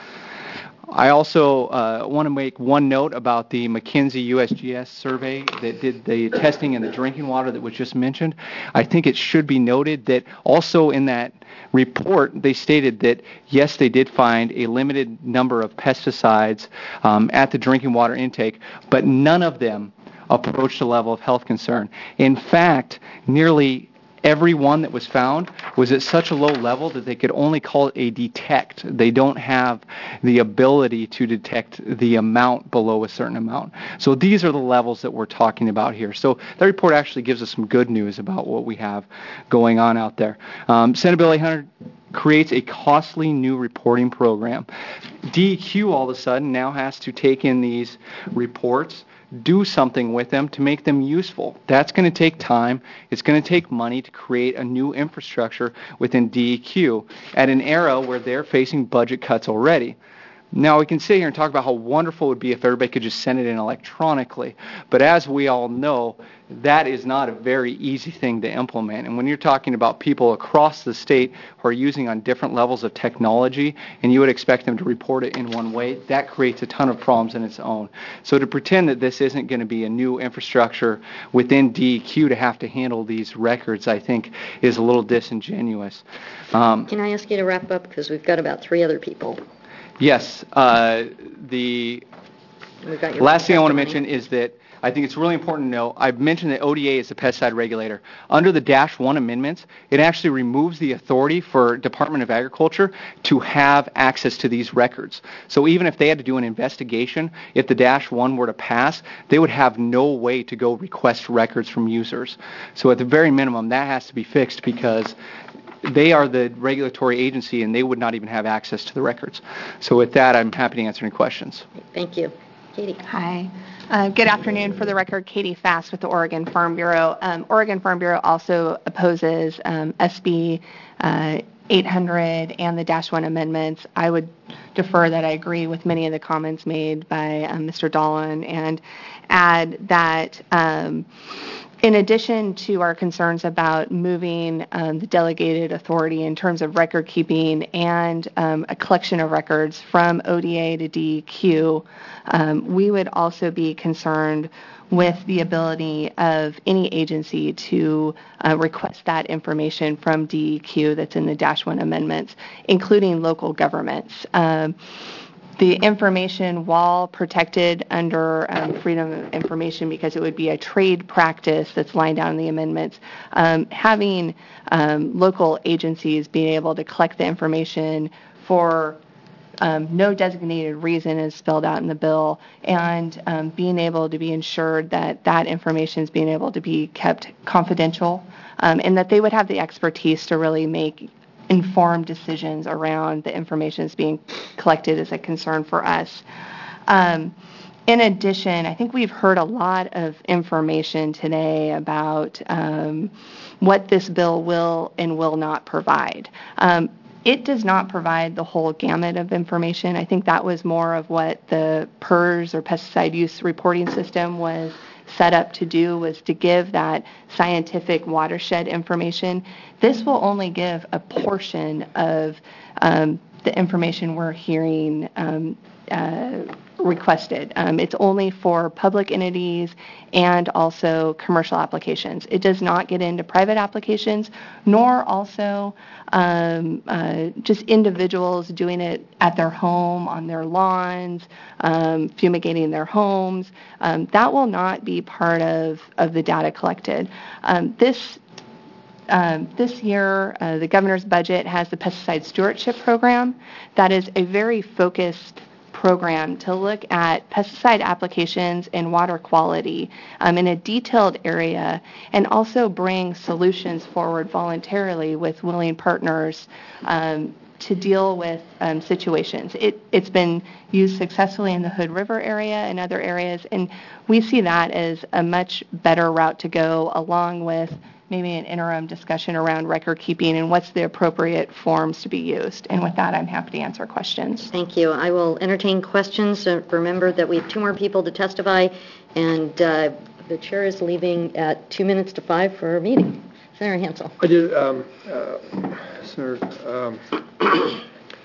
I also uh, want to make one note about the McKinsey U S G S survey that did the testing in the drinking water that was just mentioned. I think it should be noted that also in that report, they stated that, yes, they did find a limited number of pesticides um, at the drinking water intake, but none of them approached a level of health concern. In fact, nearly every one that was found was at such a low level that they could only call it a detect. They don't have the ability to detect the amount below a certain amount. So these are the levels that we're talking about here. So that report actually gives us some good news about what we have going on out there. Um, Senate Bill eight hundred creates a costly new reporting program. D E Q all of a sudden now has to take in these reports, do something with them to make them useful. That's going to take time. It's going to take money to create a new infrastructure within D E Q at an era where they're facing budget cuts already. Now, we can sit here and talk about how wonderful it would be if everybody could just send it in electronically, but as we all know, that is not a very easy thing to implement. And when you're talking about people across the state who are using on different levels of technology, and you would expect them to report it in one way, that creates a ton of problems in its own. So to pretend that this isn't going to be a new infrastructure within D E Q to have to handle these records, I think, is a little disingenuous. Um, Can I ask you to wrap up because we've got about three other people? Yes. Uh, the We've got your last thing I want to testimony. mention is that I think it's really important to know, I've mentioned that O D A is the pesticide regulator. Under the Dash one amendments, it actually removes the authority for Department of Agriculture to have access to these records. So even if they had to do an investigation, if the Dash one were to pass, they would have no way to go request records from users. So at the very minimum, that has to be fixed because they are the regulatory agency and they would not even have access to the records. So with that, I'm happy to answer any questions. Thank you. Katie. Hi. Uh, good afternoon. For the record, Katie Fast with the Oregon Farm Bureau. Um, Oregon Farm Bureau also opposes um, S B uh, eight hundred and the Dash one amendments. I would defer that I agree with many of the comments made by um, Mister Dolan and add that um, in addition to our concerns about moving um, the delegated authority in terms of record keeping and um, a collection of records from O D A to D E Q, um, we would also be concerned with the ability of any agency to uh, request that information from D E Q that's in the Dash one amendments, including local governments. Um, The information, while protected under um, freedom of information because it would be a trade practice that's lined down in the amendments, um, having um, local agencies being able to collect the information for um, no designated reason is spelled out in the bill, and um, being able to be ensured that that information is being able to be kept confidential, um, and that they would have the expertise to really make informed decisions around the information that's being collected is a concern for us. Um, in addition, I think we've heard a lot of information today about um, what this bill will and will not provide. Um, it does not provide the whole gamut of information. I think that was more of what the P E R S or pesticide use reporting system was set up to do, was to give that scientific watershed information. This will only give a portion of um, the information we're hearing um, uh, requested. Um, it's only for public entities and also commercial applications. It does not get into private applications, nor also um, uh, just individuals doing it at their home, on their lawns, um, fumigating their homes. Um, that will not be part of, of the data collected. Um, this Um, this year, uh, the governor's budget has the pesticide stewardship program. That is a very focused program to look at pesticide applications and water quality um, in a detailed area, and also bring solutions forward voluntarily with willing partners um, to deal with um, situations. It, it's been used successfully in the Hood River area and other areas, and we see that as a much better route to go, along with maybe an interim discussion around record keeping and what's the appropriate forms to be used. And with that, I'm happy to answer questions. Thank you. I will entertain questions. Uh, remember that we have two more people to testify, and uh, the chair is leaving at two minutes to five for our meeting. Senator Hansel. I did, um, uh, Senator, um, uh,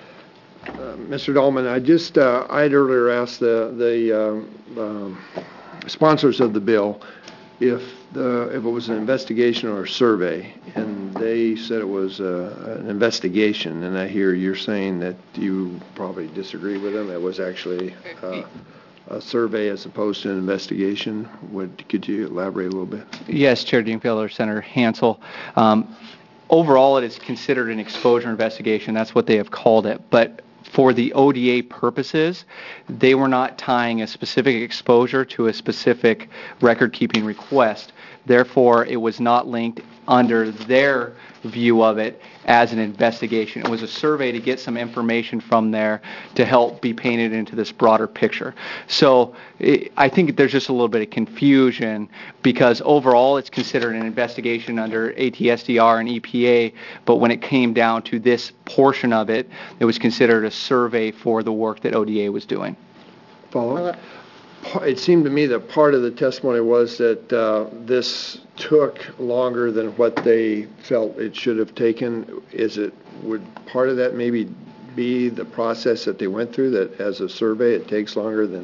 Mister Dahlman, I just, uh, I had earlier asked the, the um, um, sponsors of the bill if the, if it was an investigation or a survey, and they said it was uh, an investigation, and I hear you're saying that you probably disagree with them. It was actually uh, a survey as opposed to an investigation. Would, could you elaborate a little bit? Yes, Chair Dingfelder, Senator Hansel. Um, overall, it is considered an exposure investigation. That's what they have called it. But for the O D A purposes, they were not tying a specific exposure to a specific record-keeping request. Therefore, it was not linked under their view of it as an investigation. It was a survey to get some information from there to help be painted into this broader picture. So it, I think there's just a little bit of confusion, because overall it's considered an investigation under A T S D R and E P A, but when it came down to this portion of it, it was considered a survey for the work that O D A was doing. Follow up? It seemed to me that part of the testimony was that uh, this took longer than what they felt it should have taken. Is it, would part of that maybe be the process that they went through, that as a survey it takes longer than,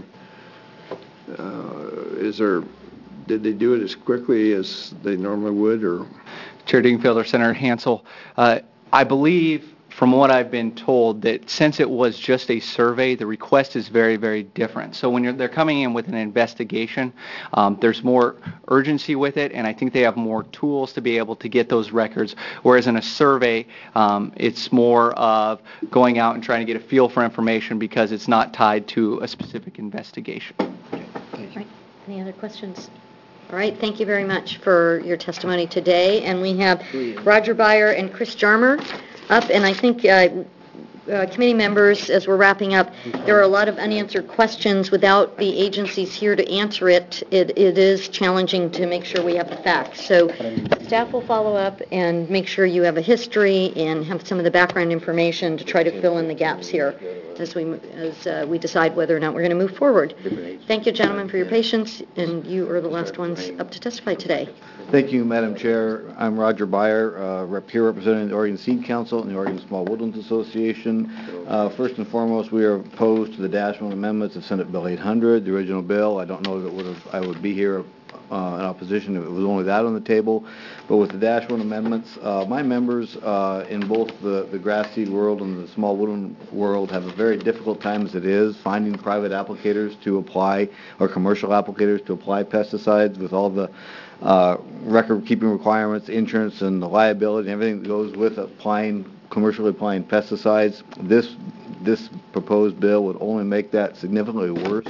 uh, is there, did they do it as quickly as they normally would, or? Chair Dingfelder, Senator Hansel, uh, I believe, from what I've been told, that since it was just a survey, the request is very, very different. So when you're, they're coming in with an investigation, um, there's more urgency with it, and I think they have more tools to be able to get those records, whereas in a survey, um, it's more of going out and trying to get a feel for information because it's not tied to a specific investigation. Thank you. Right. Any other questions? All right, thank you very much for your testimony today. And we have Roger Byer and Chris Jarmer up, and I think uh, uh, committee members, as we're wrapping up, there are a lot of unanswered questions. Without the agencies here to answer it, it, it is challenging to make sure we have the facts. So staff will follow up and make sure you have a history and have some of the background information to try to fill in the gaps here as we as uh, we decide whether or not we're going to move forward. Thank you, gentlemen, for your patience, and you are the last ones up to testify today. Thank you, Madam Chair. I'm Roger Byer, uh, rep here representing the Oregon Seed Council and the Oregon Small Woodlands Association. Uh, first and foremost, we are opposed to the Dash one amendments of Senate Bill eight hundred, the original bill. I don't know if it would have, I would be here uh, in opposition if it was only that on the table. But with the Dash one amendments, uh, my members uh, in both the, the grass seed world and the small woodland world have a very difficult time as it is finding private applicators to apply, or commercial applicators to apply pesticides with all the uh, record-keeping requirements, insurance, and the liability and everything that goes with applying, commercially applying pesticides. This this proposed bill would only make that significantly worse.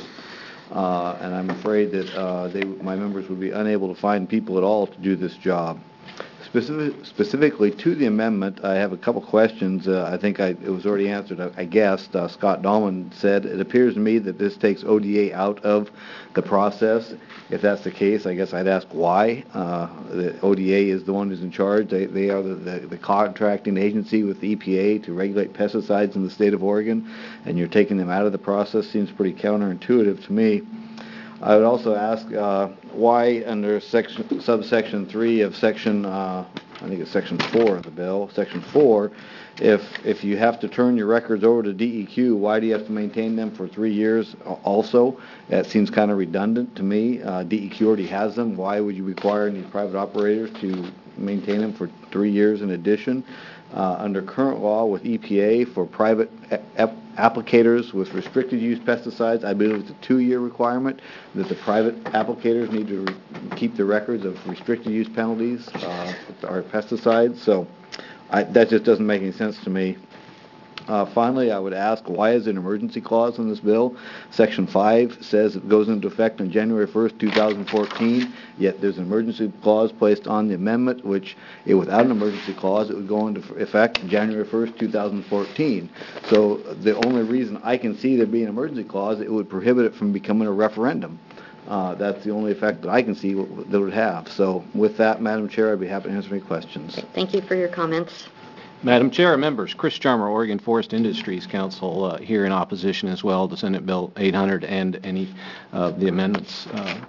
Uh, and I'm afraid that uh, they, my members would be unable to find people at all to do this job. Specific, specifically to the amendment, I have a couple questions. Uh, I think I, it was already answered. I, I guessed. Uh, Scott Dahlman said, it appears to me that this takes O D A out of the process. If that's the case, I guess I'd ask why. Uh, the O D A is the one who's in charge. They, they are the, the, the contracting agency with the E P A to regulate pesticides in the state of Oregon, and you're taking them out of the process. Seems pretty counterintuitive to me. I would also ask uh, why under section subsection three of section uh, I think it's section four of the bill, section four, if, if you have to turn your records over to D E Q, why do you have to maintain them for three years also? That seems kind of redundant to me. Uh, D E Q already has them. Why would you require any private operators to maintain them for three years in addition? Uh, under current law with E P A for private a- applicators with restricted use pesticides, I believe it's a two-year requirement that the private applicators need to re- keep the records of restricted use penalties uh, or pesticides. So I, that just doesn't make any sense to me. Uh, finally, I would ask, why is there an emergency clause in this bill? Section five says it goes into effect on January first, two thousand fourteen, yet there's an emergency clause placed on the amendment, which, it, without an emergency clause, it would go into effect January first, two thousand fourteen. So the only reason I can see there being an emergency clause, it would prohibit it from becoming a referendum. Uh, that's the only effect that I can see that it would have. So with that, Madam Chair, I'd be happy to answer any questions. Thank you for your comments. Madam Chair, members, Chris Jarmer, Oregon Forest Industries Council, uh, here in opposition as well to Senate Bill eight hundred and any of uh, the amendments. Uh,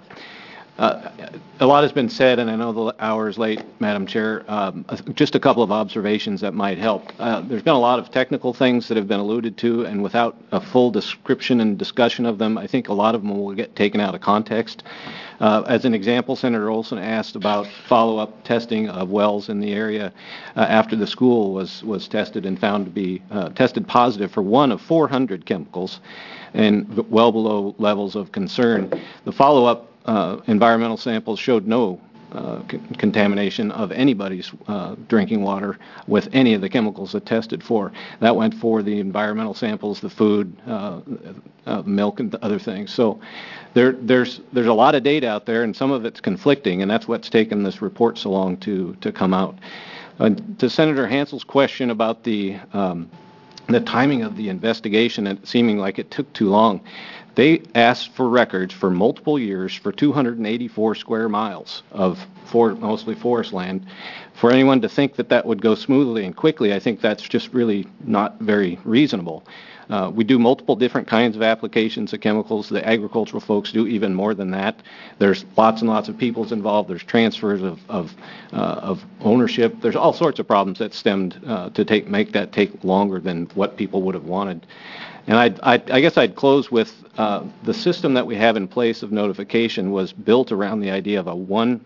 uh, a lot has been said, and I know the hour is late, Madam Chair. Um, just a couple of observations that might help. Uh, there's been a lot of technical things that have been alluded to, and without a full description and discussion of them, I think a lot of them will get taken out of context. Uh, as an example, Senator Olson asked about follow-up testing of wells in the area uh, after the school was, was tested and found to be uh, tested positive for one of four hundred chemicals and well below levels of concern. The follow-up uh, environmental samples showed no uh, c- contamination of anybody's uh, drinking water with any of the chemicals that tested for. That went for the environmental samples, the food, uh, uh, milk, and other things. So there, there's there's a lot of data out there, and some of it's conflicting, and that's what's taken this report so long to to come out. Uh, to Senator Hansel's question about the um, the timing of the investigation and seeming like it took too long, they asked for records for multiple years for two hundred eighty-four square miles of for, mostly forest land. For anyone to think that that would go smoothly and quickly, I think that's just really not very reasonable. Uh, we do multiple different kinds of applications of chemicals. The agricultural folks do even more than that. There's lots and lots of peoples involved. There's transfers of of, uh, of ownership. There's all sorts of problems that stemmed uh, to take make that take longer than what people would have wanted. And I'd, I'd, I guess I'd close with uh, the system that we have in place of notification was built around the idea of a one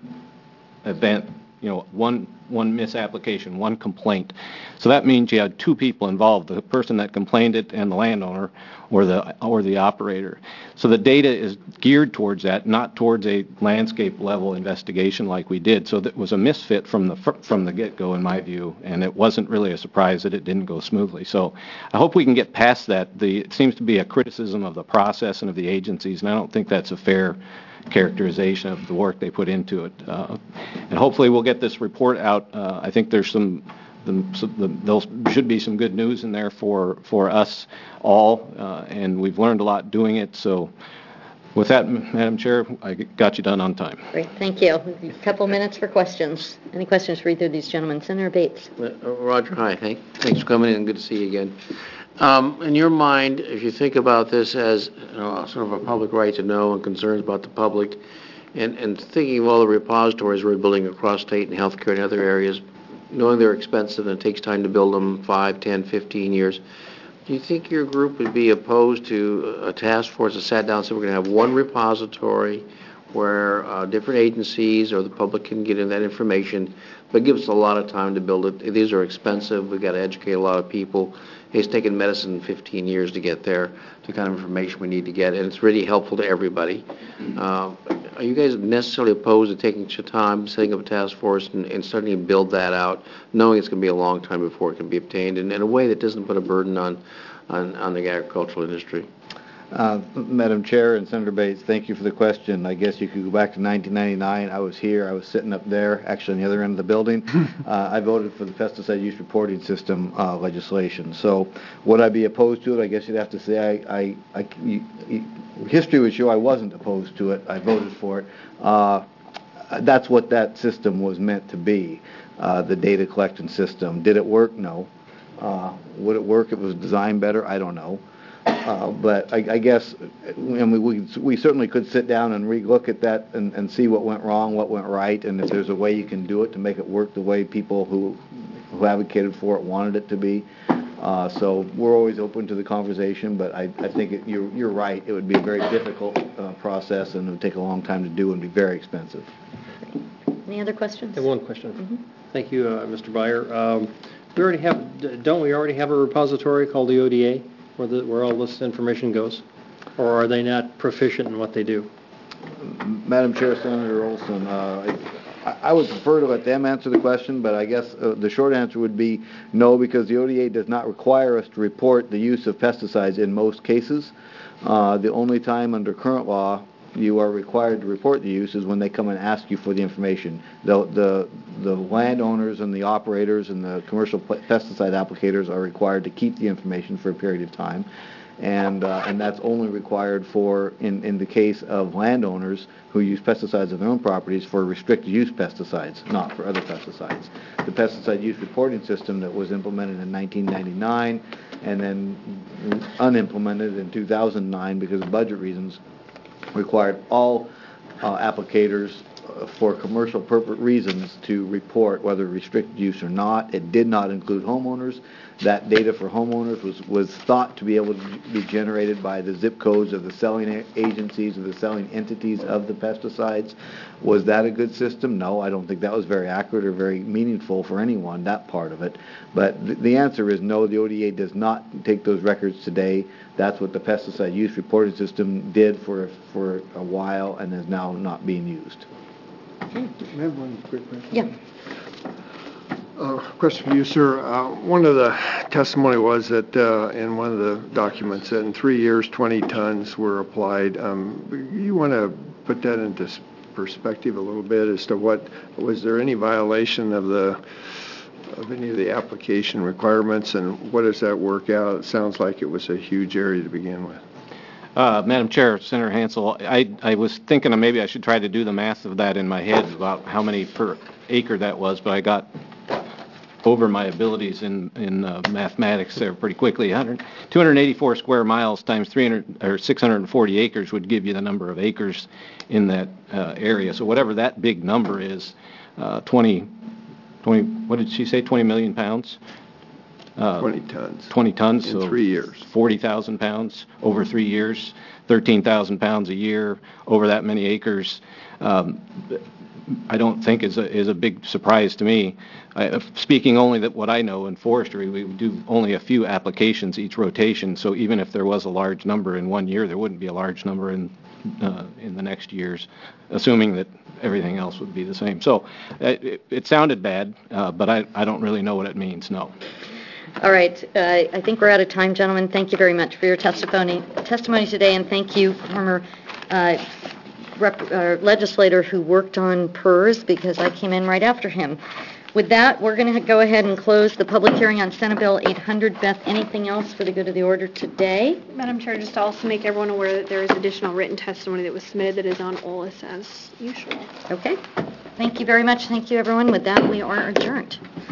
event, you know, one one misapplication, one complaint. So that means you had two people involved, the person that complained it and the landowner or the or the operator. So the data is geared towards that, not towards a landscape level investigation like we did. So that was a misfit from the from the get-go in my view, and it wasn't really a surprise that it didn't go smoothly. So I hope we can get past that. The it seems to be a criticism of the process and of the agencies, and I don't think that's a fair characterization of the work they put into it. Uh, and hopefully we'll get this report out. Uh, I think there's some, the, some the, there should be some good news in there for, for us all, uh, and we've learned a lot doing it. So with that, Madam Chair, I got you done on time. Great, thank you. A couple minutes for questions. Any questions for either of these gentlemen? Senator Bates. Uh, Roger, hi. Thank, thanks for coming in. Good to see you again. Um, in your mind, if you think about this as you know, sort of a public right to know and concerns about the public, and, and thinking of all the repositories we're building across state and healthcare and other areas, knowing they're expensive and it takes time to build them, five, ten, fifteen years, do you think your group would be opposed to a task force that sat down and said we're going to have one repository where uh, different agencies or the public can get in that information, but give us a lot of time to build it? These are expensive. We've got to educate a lot of people. It's taken medicine fifteen years to get there, the kind of information we need to get, and it's really helpful to everybody. Uh, are you guys necessarily opposed to taking your time, setting up a task force, and, and starting to build that out, knowing it's going to be a long time before it can be obtained, and in a way that doesn't put a burden on, on, on the agricultural industry? Uh, Madam Chair and Senator Bates, thank you for the question. I guess you could go back to nineteen ninety-nine. I was here. I was sitting up there, actually on the other end of the building. uh, I voted for the pesticide use reporting system uh, legislation. So would I be opposed to it? I guess you'd have to say I, I, I you, you, history would show I wasn't opposed to it. I voted for it. Uh, that's what that system was meant to be, uh, the data collection system. Did it work? No. Uh, would it work if it was designed better? I don't know. Uh, But I I guess, and we- we we certainly could sit down and re-look at that and and see what went wrong, what went right, and if there's a way you can do it to make it work the way people who who advocated for it wanted it to be. Uh, So we're always open to the conversation, but I I think it- you're you're right. It would be a very difficult uh, process, and it would take a long time to do and be very expensive. Any other questions? I have one question. Thank you, uh, Mister Byer. Um, We already have, d- don't we already have a repository called the O D A where the, where all this information goes? Or are they not proficient in what they do? Madam Chair, Senator Olson, uh, I I would prefer to let them answer the question, but I guess uh, the short answer would be no, because the O D A does not require us to report the use of pesticides in most cases. Uh, The only time under current law you are required to report the use is when they come and ask you for the information. The the the landowners and the operators and the commercial pesticide applicators are required to keep the information for a period of time, and uh, and that's only required for in in the case of landowners who use pesticides on their own properties for restricted use pesticides, not for other pesticides. The pesticide use reporting system that was implemented in nineteen ninety-nine and then unimplemented in two thousand nine because of budget reasons required all uh, applicators uh, for commercial purpose reasons to report whether restricted use or not. It did not include homeowners. That data for homeowners was, was thought to be able to be generated by the zip codes of the selling a- agencies or the selling entities of the pesticides. Was that a good system? No, I don't think that was very accurate or very meaningful for anyone, that part of it. But th- the answer is no, the O D A does not take those records today. That's what the pesticide use reporting system did for for a while and is now not being used. May I have one quick question? Yeah. Uh, Question for you, sir. Uh, One of the testimony was that, uh, in one of the documents, that in three years, twenty tons were applied. Um, You want to put that into s- perspective a little bit as to what, was there any violation of the, of any of the application requirements, and what does that work out? It sounds like it was a huge area to begin with. Uh, Madam Chair, Senator Hansel, I, I was thinking of maybe I should try to do the math of that in my head about how many per acre that was, but I got over my abilities in, in uh, mathematics there pretty quickly. one hundred, two hundred eighty-four square miles times three hundred or six hundred forty acres would give you the number of acres in that uh, area. So whatever that big number is, uh, twenty, twenty, what did she say, twenty million pounds? Uh, twenty tons. twenty tons. In so three years. forty thousand pounds over three years, thirteen thousand pounds a year over that many acres. Um, I don't think is a, is a big surprise to me. I, speaking only that what I know in forestry, we do only a few applications each rotation. So even if there was a large number in one year, there wouldn't be a large number in uh, in the next years, assuming that everything else would be the same. So uh, it, it sounded bad, uh, but I, I don't really know what it means. No. All right. Uh, I think we're out of time, gentlemen. Thank you very much for your testimony testimony today, and thank you, former uh, rep, uh, legislator who worked on P E R S, because I came in right after him. With that, we're going to go ahead and close the public hearing on Senate Bill eight hundred. Beth, anything else for the good of the order today? Madam Chair, just to also make everyone aware that there is additional written testimony that was submitted that is on O L I S as usual. Okay. Thank you very much. Thank you, everyone. With that, we are adjourned.